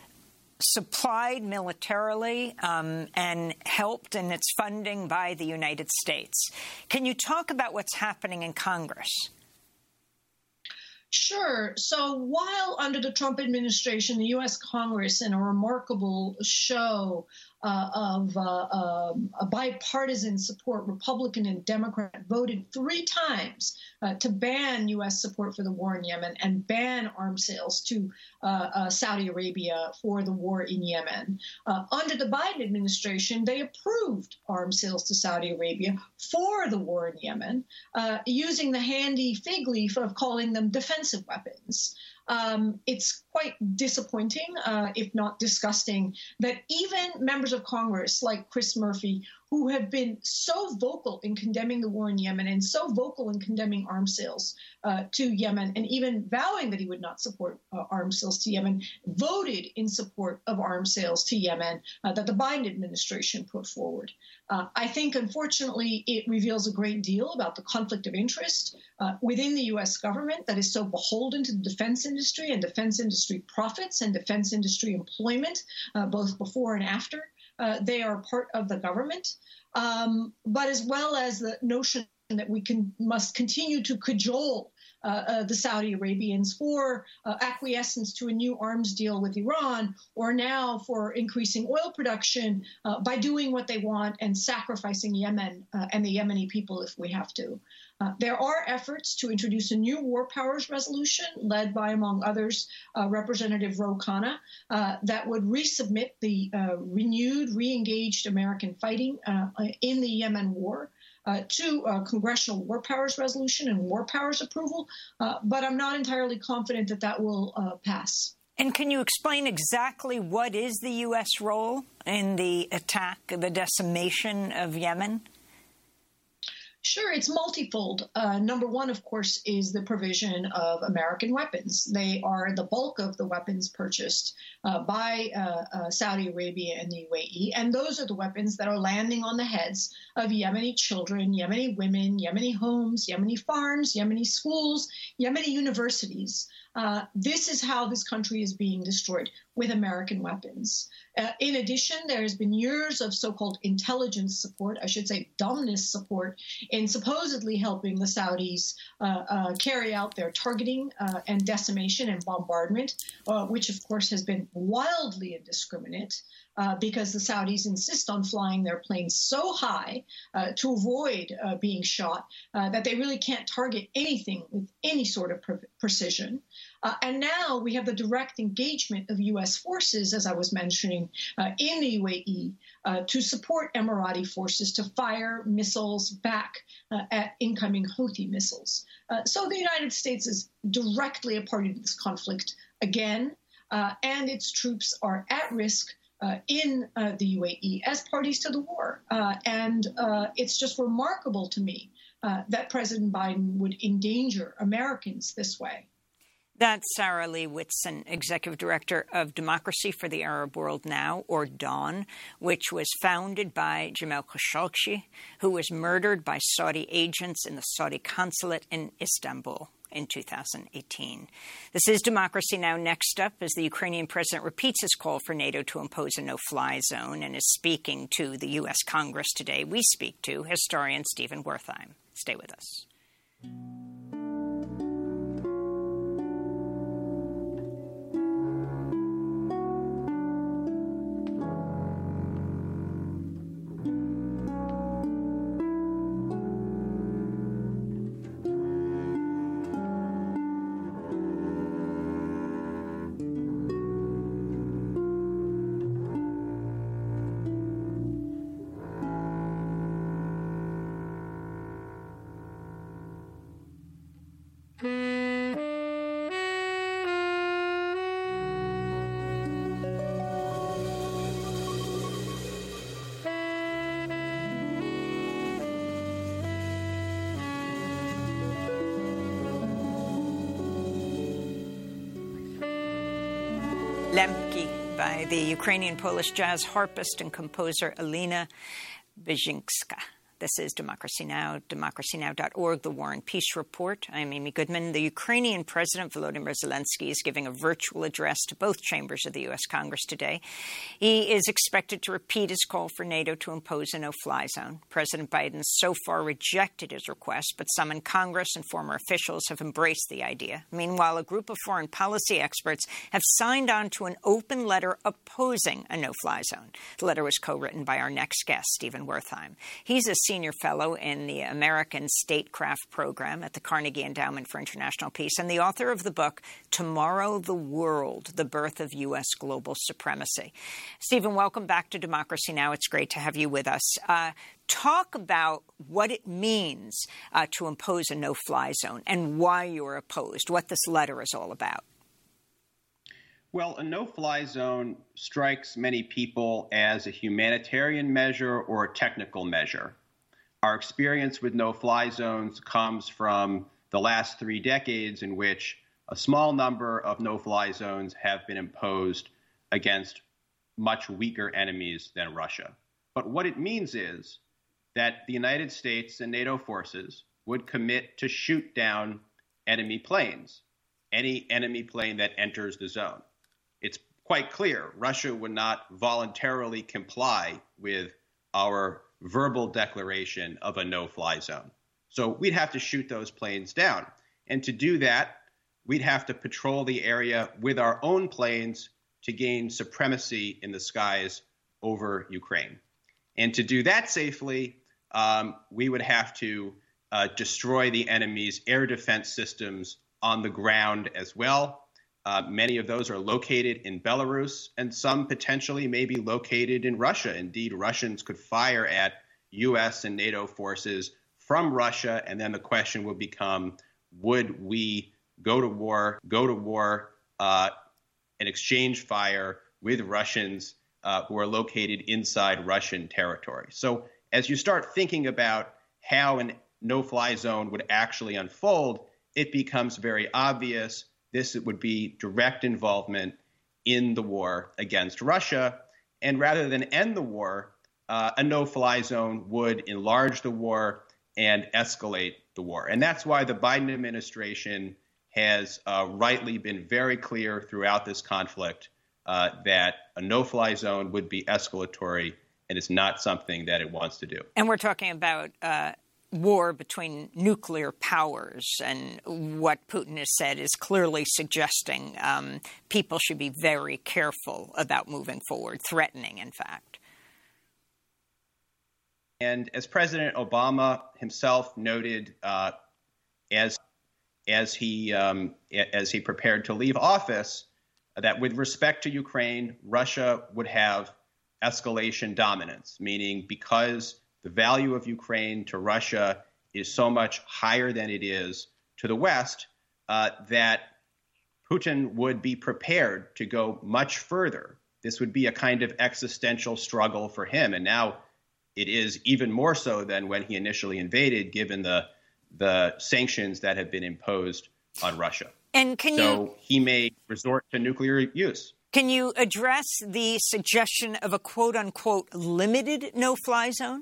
supplied militarily um, and helped in its funding by the United States. Can you talk about what's happening in Congress? Sure. So while under the Trump administration, the U S Congress, in a remarkable show uh, of uh, um, a bipartisan support, Republican and Democrat, voted three times uh, to ban U S support for the war in Yemen and ban arms sales to uh, uh, Saudi Arabia for the war in Yemen. Uh, under the Biden administration, they approved arms sales to Saudi Arabia for the war in Yemen, uh, using the handy fig leaf of calling them defensive weapons. Um, it's quite disappointing, uh, if not disgusting, that even members of Congress like Chris Murphy, who have been so vocal in condemning the war in Yemen and so vocal in condemning arms sales uh, to Yemen, and even vowing that he would not support uh, arms sales to Yemen, voted in support of arms sales to Yemen uh, that the Biden administration put forward. Uh, I think, unfortunately, it reveals a great deal about the conflict of interest uh, within the U S government that is so beholden to the defense industry and defense industry profits and defense industry employment, uh, both before and after uh, they are part of the government, um, but as well as the notion that we can must continue to cajole Uh, uh, the Saudi Arabians for uh, acquiescence to a new arms deal with Iran, or now for increasing oil production uh, by doing what they want and sacrificing Yemen uh, and the Yemeni people if we have to. Uh, there are efforts to introduce a new war powers resolution led by, among others, uh, Representative Ro Khanna uh, that would resubmit the uh, renewed, re-engaged American fighting uh, in the Yemen war Uh, to uh, congressional war powers resolution and war powers approval, uh, but I'm not entirely confident that that will uh, pass. And can you explain exactly what is the U S role in the attack, the decimation of Yemen? Sure, it's multifold. Uh, number one, of course, is the provision of American weapons. They are the bulk of the weapons purchased uh, by uh, uh, Saudi Arabia and the U A E, and those are the weapons that are landing on the heads of Yemeni children, Yemeni women, Yemeni homes, Yemeni farms, Yemeni schools, Yemeni universities. Uh, this is how this country is being destroyed, with American weapons. Uh, in addition, there has been years of so-called intelligence support, I should say dumbness support, in supposedly helping the Saudis uh, uh, carry out their targeting uh, and decimation and bombardment, uh, which, of course, has been wildly indiscriminate. Uh, because the Saudis insist on flying their planes so high uh, to avoid uh, being shot uh, that they really can't target anything with any sort of pre- precision. Uh, and now we have the direct engagement of U S forces, as I was mentioning, uh, in the U A E uh, to support Emirati forces to fire missiles back uh, at incoming Houthi missiles. Uh, so the United States is directly a party to this conflict again, uh, and its troops are at risk Uh, in uh, the U A E as parties to the war. Uh, and uh, it's just remarkable to me uh, that President Biden would endanger Americans this way. That's Sarah Lee Whitson, Executive Director of Democracy for the Arab World Now, or DAWN, which was founded by Jamal Khashoggi, who was murdered by Saudi agents in the Saudi consulate in Istanbul in two thousand eighteen. This is Democracy Now! Next up, as the Ukrainian president repeats his call for NATO to impose a no-fly zone and is speaking to the U S Congress today, we speak to historian Stephen Wertheim. Stay with us. Lemki by the Ukrainian Polish jazz harpist and composer Alina Bijinska. This is Democracy Now!, democracy now dot org, the War and Peace Report. I'm Amy Goodman. The Ukrainian President Volodymyr Zelensky is giving a virtual address to both chambers of the U S Congress today. He is expected to repeat his call for NATO to impose a no-fly zone. President Biden so far rejected his request, but some in Congress and former officials have embraced the idea. Meanwhile, a group of foreign policy experts have signed on to an open letter opposing a no-fly zone. The letter was co-written by our next guest, Stephen Wertheim. He's a senior fellow in the American Statecraft Program at the Carnegie Endowment for International Peace and the author of the book, Tomorrow the World, The Birth of U S Global Supremacy. Stephen, welcome back to Democracy Now! It's great to have you with us. Uh, talk about what it means uh, to impose a no-fly zone and why you're opposed, what this letter is all about. Well, a no-fly zone strikes many people as a humanitarian measure or a technical measure. Our experience with no-fly zones comes from the last three decades in which a small number of no-fly zones have been imposed against much weaker enemies than Russia. But what it means is that the United States and NATO forces would commit to shoot down enemy planes, any enemy plane that enters the zone. It's quite clear Russia would not voluntarily comply with our verbal declaration of a no-fly zone. So we'd have to shoot those planes down. And to do that, we'd have to patrol the area with our own planes to gain supremacy in the skies over Ukraine. And to do that safely, um, we would have to uh, destroy the enemy's air defense systems on the ground as well. Uh, many of those are located in Belarus, and some potentially may be located in Russia. Indeed, Russians could fire at U S and NATO forces from Russia, and then the question would become, would we go to war, go to war uh, and exchange fire with Russians uh, who are located inside Russian territory? So as you start thinking about how a no-fly zone would actually unfold, it becomes very obvious this would be direct involvement in the war against Russia. And rather than end the war, uh, a no-fly zone would enlarge the war and escalate the war. And that's why the Biden administration has uh, rightly been very clear throughout this conflict uh, that a no-fly zone would be escalatory, and it's not something that it wants to do. And we're talking about uh war between nuclear powers, and what Putin has said is clearly suggesting um, people should be very careful about moving forward, threatening, in fact. And as President Obama himself noted, uh, as as he um, as he prepared to leave office, that with respect to Ukraine, Russia would have escalation dominance, meaning because the value of Ukraine to Russia is so much higher than it is to the West, uh, that Putin would be prepared to go much further. This would be a kind of existential struggle for him. And now it is even more so than when he initially invaded, given the the sanctions that have been imposed on Russia. And can so you, he may resort to nuclear use. Can you address the suggestion of a quote-unquote limited no-fly zone?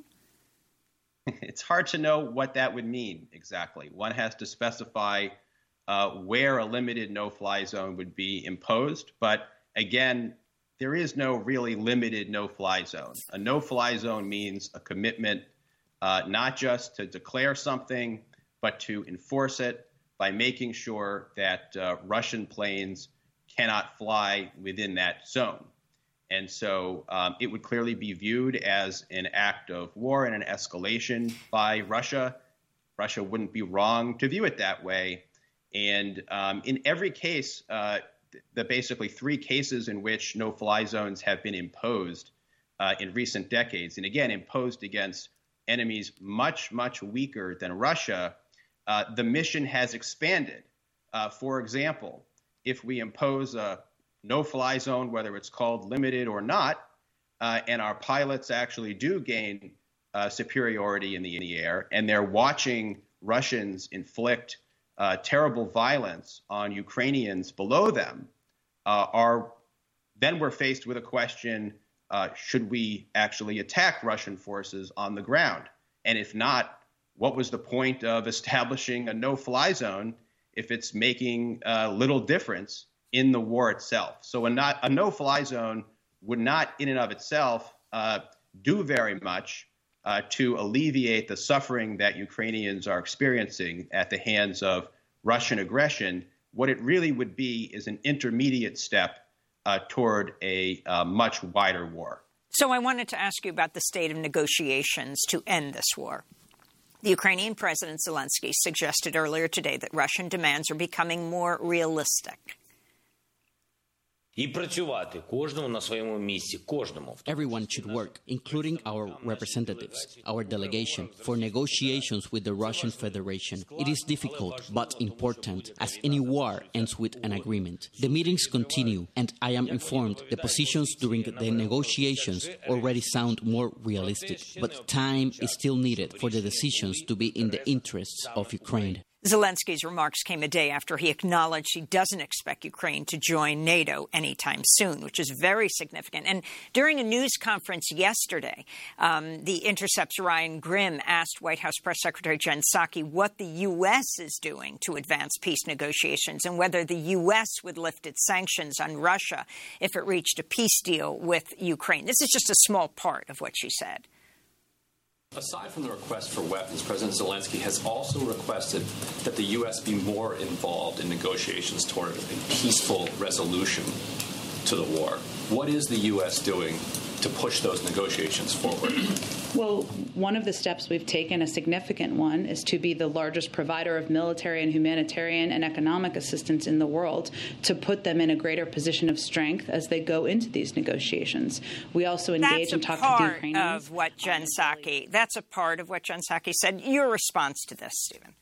It's hard to know what that would mean exactly. One has to specify uh, where a limited no-fly zone would be imposed. But again, there is no really limited no-fly zone. A no-fly zone means a commitment uh, not just to declare something, but to enforce it by making sure that uh, Russian planes cannot fly within that zone. And so um, it would clearly be viewed as an act of war and an escalation by Russia. Russia wouldn't be wrong to view it that way. And um, in every case, uh, the basically three cases in which no-fly zones have been imposed uh, in recent decades, and again, imposed against enemies much, much weaker than Russia, uh, the mission has expanded. Uh, for example, if we impose a no-fly zone, whether it's called limited or not, uh, and our pilots actually do gain uh, superiority in the, in the air, and they're watching Russians inflict uh, terrible violence on Ukrainians below them, uh, are then we're faced with a question, uh, should we actually attack Russian forces on the ground? And if not, what was the point of establishing a no-fly zone if it's making uh, little difference in the war itself? So a, not, a no-fly zone would not in and of itself uh, do very much uh, to alleviate the suffering that Ukrainians are experiencing at the hands of Russian aggression. What it really would be is an intermediate step uh, toward a uh, much wider war. So I wanted to ask you about the state of negotiations to end this war. The Ukrainian President Zelensky suggested earlier today that Russian demands are becoming more realistic. Everyone should work, including our representatives, our delegation, for negotiations with the Russian Federation. It is difficult, but important, as any war ends with an agreement. The meetings continue, and I am informed the positions during the negotiations already sound more realistic, but time is still needed for the decisions to be in the interests of Ukraine. Zelensky's remarks came a day after he acknowledged he doesn't expect Ukraine to join NATO anytime soon, which is very significant. And during a news conference yesterday, um, The Intercept's Ryan Grim asked White House Press Secretary Jen Psaki what the U S is doing to advance peace negotiations and whether the U S would lift its sanctions on Russia if it reached a peace deal with Ukraine. This is just a small part of what she said. Aside from the request for weapons, President Zelensky has also requested that the U S be more involved in negotiations toward a peaceful resolution to the war. What is the U S doing to push those negotiations forward? Well, one of the steps we've taken, a significant one, is to be the largest provider of military and humanitarian and economic assistance in the world, to put them in a greater position of strength as they go into these negotiations. We also engage and talk to the Ukrainians. That's a part of what Jen Psaki, that's a part of what Jen Psaki said. Your response to this, Stephen?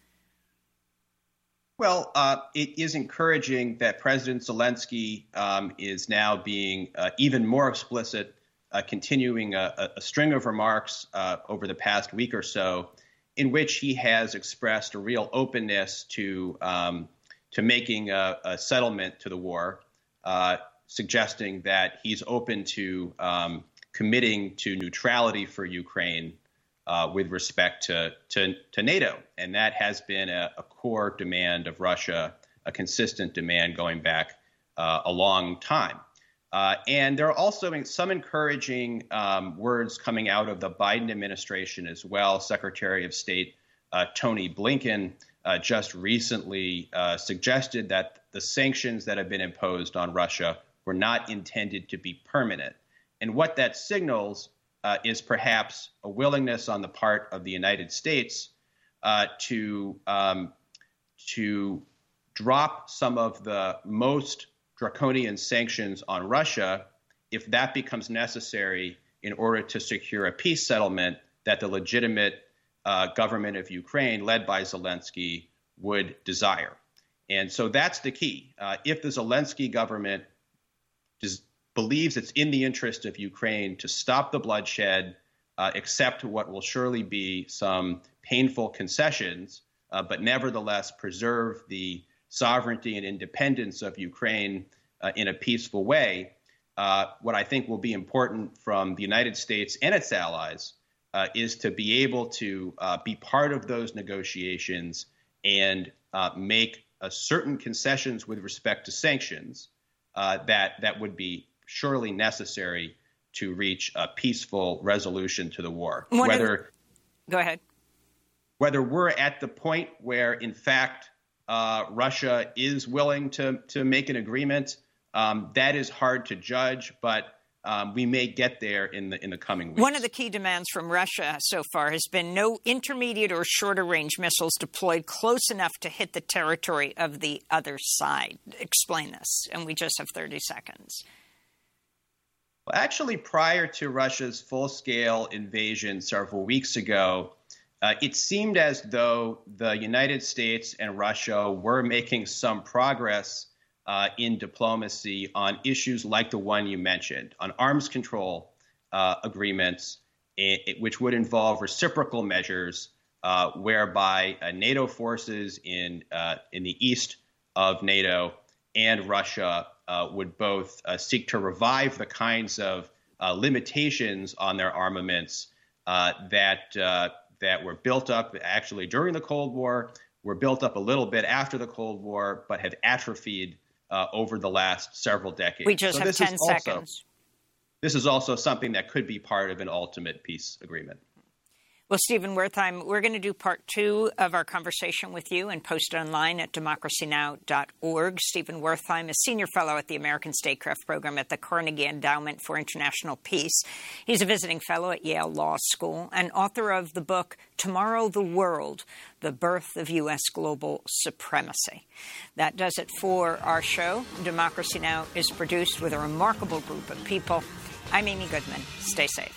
Well, uh, it is encouraging that President Zelensky um, is now being uh, even more explicit, Uh, continuing a, a string of remarks uh, over the past week or so, in which he has expressed a real openness to um, to making a, a settlement to the war, uh, suggesting that he's open to um, committing to neutrality for Ukraine uh, with respect to, to to NATO, and that has been a, a core demand of Russia, a consistent demand going back uh, a long time. Uh, and there are also some encouraging um, words coming out of the Biden administration as well. Secretary of State uh, Tony Blinken uh, just recently uh, suggested that the sanctions that have been imposed on Russia were not intended to be permanent. And what that signals uh, is perhaps a willingness on the part of the United States uh, to um, to drop some of the most draconian sanctions on Russia if that becomes necessary in order to secure a peace settlement that the legitimate uh, government of Ukraine, led by Zelensky, would desire. And so that's the key. Uh, if the Zelensky government does, believes it's in the interest of Ukraine to stop the bloodshed, uh, accept what will surely be some painful concessions, uh, but nevertheless preserve the sovereignty and independence of Ukraine uh, in a peaceful way, uh, what I think will be important from the United States and its allies uh, is to be able to uh, be part of those negotiations and uh, make uh, certain concessions with respect to sanctions uh, that that would be surely necessary to reach a peaceful resolution to the war. One whether the, go ahead. Whether we're at the point where, in fact, Uh, Russia is willing to to make an agreement, um, that is hard to judge, but um, we may get there in the in the coming weeks. One of the key demands from Russia so far has been no intermediate or shorter range missiles deployed close enough to hit the territory of the other side. Explain this, and we just have thirty seconds. Well, actually, prior to Russia's full-scale invasion several weeks ago, Uh, it seemed as though the United States and Russia were making some progress uh, in diplomacy on issues like the one you mentioned, on arms control uh, agreements, it, which would involve reciprocal measures uh, whereby uh, NATO forces in uh, in the east of NATO and Russia uh, would both uh, seek to revive the kinds of uh, limitations on their armaments uh, that uh, that were built up actually during the Cold War, were built up a little bit after the Cold War, but have atrophied uh, over the last several decades. We just so have ten also, seconds. This is also something that could be part of an ultimate peace agreement. Well, Stephen Wertheim, we're going to do part two of our conversation with you and post it online at democracy now dot org. Stephen Wertheim is Senior Fellow at the American Statecraft Program at the Carnegie Endowment for International Peace. He's a visiting fellow at Yale Law School and author of the book Tomorrow the World, The Birth of U S Global Supremacy. That does it for our show. Democracy Now! Is produced with a remarkable group of people. I'm Amy Goodman. Stay safe.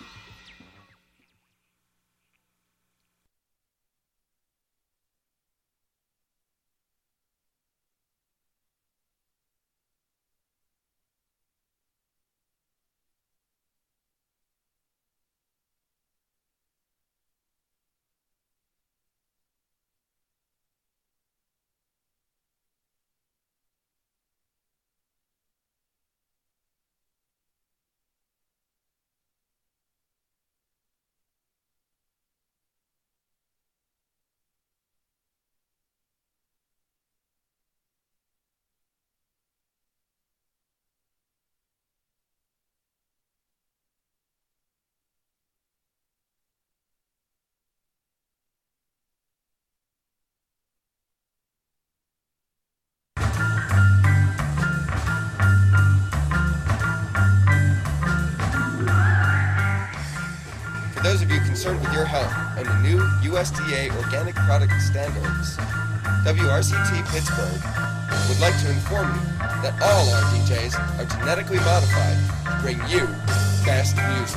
For those of you concerned with your health and the new U S D A organic product standards, W R C T Pittsburgh would like to inform you that all our D Js are genetically modified to bring you best music.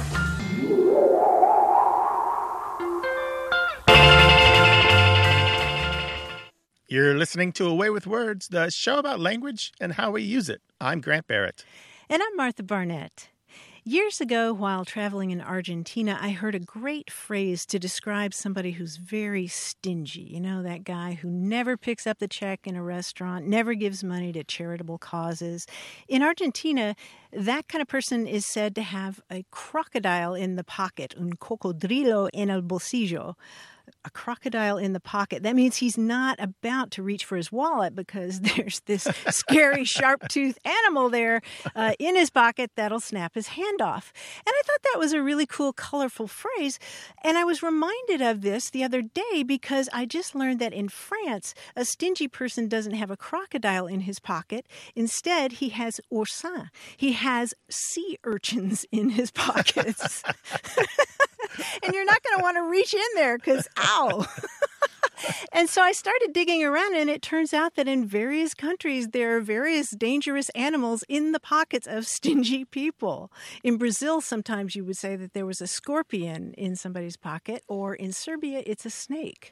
You're listening to Away with Words, the show about language and how we use it. I'm Grant Barrett. And I'm Martha Barnett. Years ago, while traveling in Argentina, I heard a great phrase to describe somebody who's very stingy. You know, that guy who never picks up the check in a restaurant, never gives money to charitable causes. In Argentina, that kind of person is said to have a crocodile in the pocket, un cocodrilo en el bolsillo. A crocodile in the pocket. That means he's not about to reach for his wallet because there's this scary sharp-toothed animal there uh, in his pocket that'll snap his hand off. And I thought that was a really cool, colorful phrase. And I was reminded of this the other day because I just learned that in France, a stingy person doesn't have a crocodile in his pocket. Instead, he has oursins. He has sea urchins in his pockets. And you're not going to want to reach in there because, ow. And so I started digging around, and it turns out that in various countries, there are various dangerous animals in the pockets of stingy people. In Brazil, sometimes you would say that there was a scorpion in somebody's pocket, or in Serbia, it's a snake.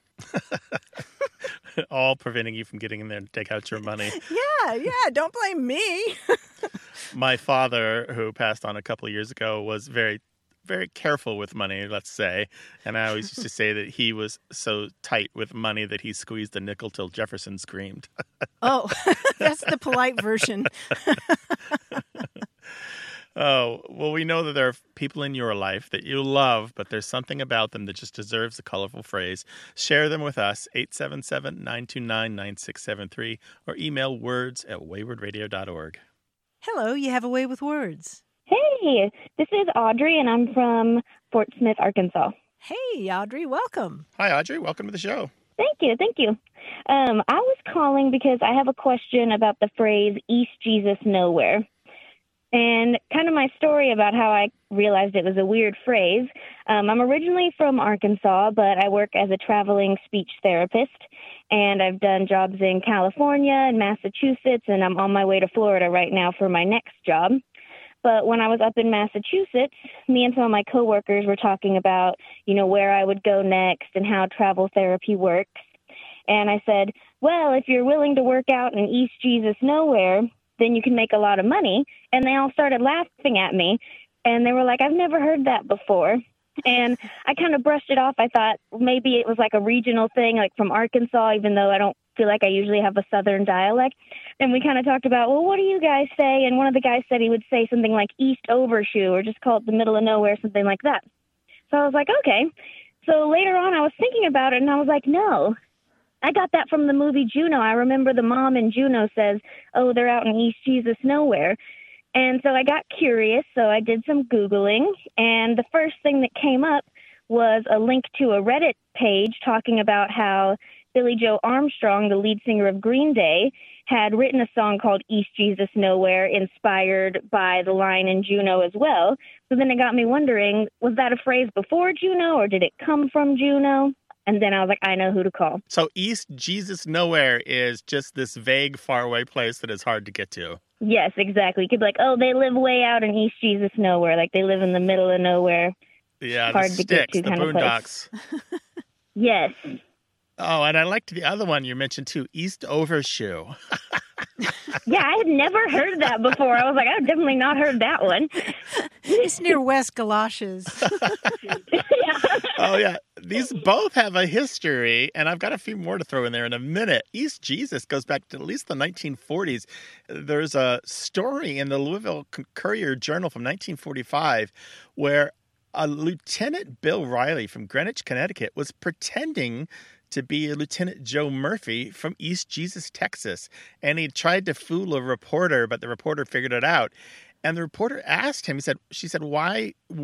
All preventing you from getting in there to take out your money. Yeah, yeah, don't blame me. My father, who passed on a couple of years ago, was very very careful with money, let's say. And I always used to say that he was so tight with money that he squeezed a nickel till Jefferson screamed. Oh, that's the polite version. Oh, well, we know that there are people in your life that you love, but there's something about them that just deserves a colorful phrase. Share them with us, eight seven seven, nine two nine, nine six seven three, or email words at wayward radio dot org. Hello, you have a way with words. Hey, this is Audrey, and I'm from Fort Smith, Arkansas. Hey, Audrey, welcome. Hi, Audrey. Welcome to the show. Thank you. Thank you. Um, I was calling because I have a question about the phrase East Jesus Nowhere. And kind of my story about how I realized it was a weird phrase. Um, I'm originally from Arkansas, but I work as a traveling speech therapist. And I've done jobs in California and Massachusetts, and I'm on my way to Florida right now for my next job. But when I was up in Massachusetts, me and some of my coworkers were talking about, you know, where I would go next and how travel therapy works. And I said, well, if you're willing to work out in East Jesus Nowhere, then you can make a lot of money. And they all started laughing at me. And they were like, I've never heard that before. And I kind of brushed it off. I thought maybe it was like a regional thing, like from Arkansas, even though I don't feel like I usually have a Southern dialect. And we kind of talked about, well, what do you guys say? And one of the guys said he would say something like East Overshoe or just call it the middle of nowhere, something like that. So I was like, okay. So later on, I was thinking about it, and I was like, no, I got that from the movie Juno. I remember the mom in Juno says, oh, they're out in East Jesus nowhere. And so I got curious, so I did some Googling, and the first thing that came up was a link to a Reddit page talking about how Billie Joe Armstrong, the lead singer of Green Day, had written a song called East Jesus Nowhere, inspired by the line in Juno as well. So then it got me wondering, was that a phrase before Juno, or did it come from Juno? And then I was like, I know who to call. So East Jesus Nowhere is just this vague, faraway place that is hard to get to. Yes, exactly. You could be like, oh, they live way out in East Jesus Nowhere. Like, they live in the middle of nowhere. Yeah, hard the to get sticks, to the kind of boondocks. Yes. Oh, and I liked the other one you mentioned, too, East Overshoe. Yeah, I had never heard that before. I was like, I've definitely not heard that one. It's near West Galoshes. Oh, yeah. These both have a history, and I've got a few more to throw in there in a minute. East Jesus goes back to at least the nineteen forties. There's a story in the Louisville Courier Journal from nineteen forty-five where a Lieutenant Bill Riley from Greenwich, Connecticut, was pretending to be a Lieutenant Joe Murphy from East Jesus, Texas. And he tried to fool a reporter, but the reporter figured it out. And the reporter asked him, he said, she said, why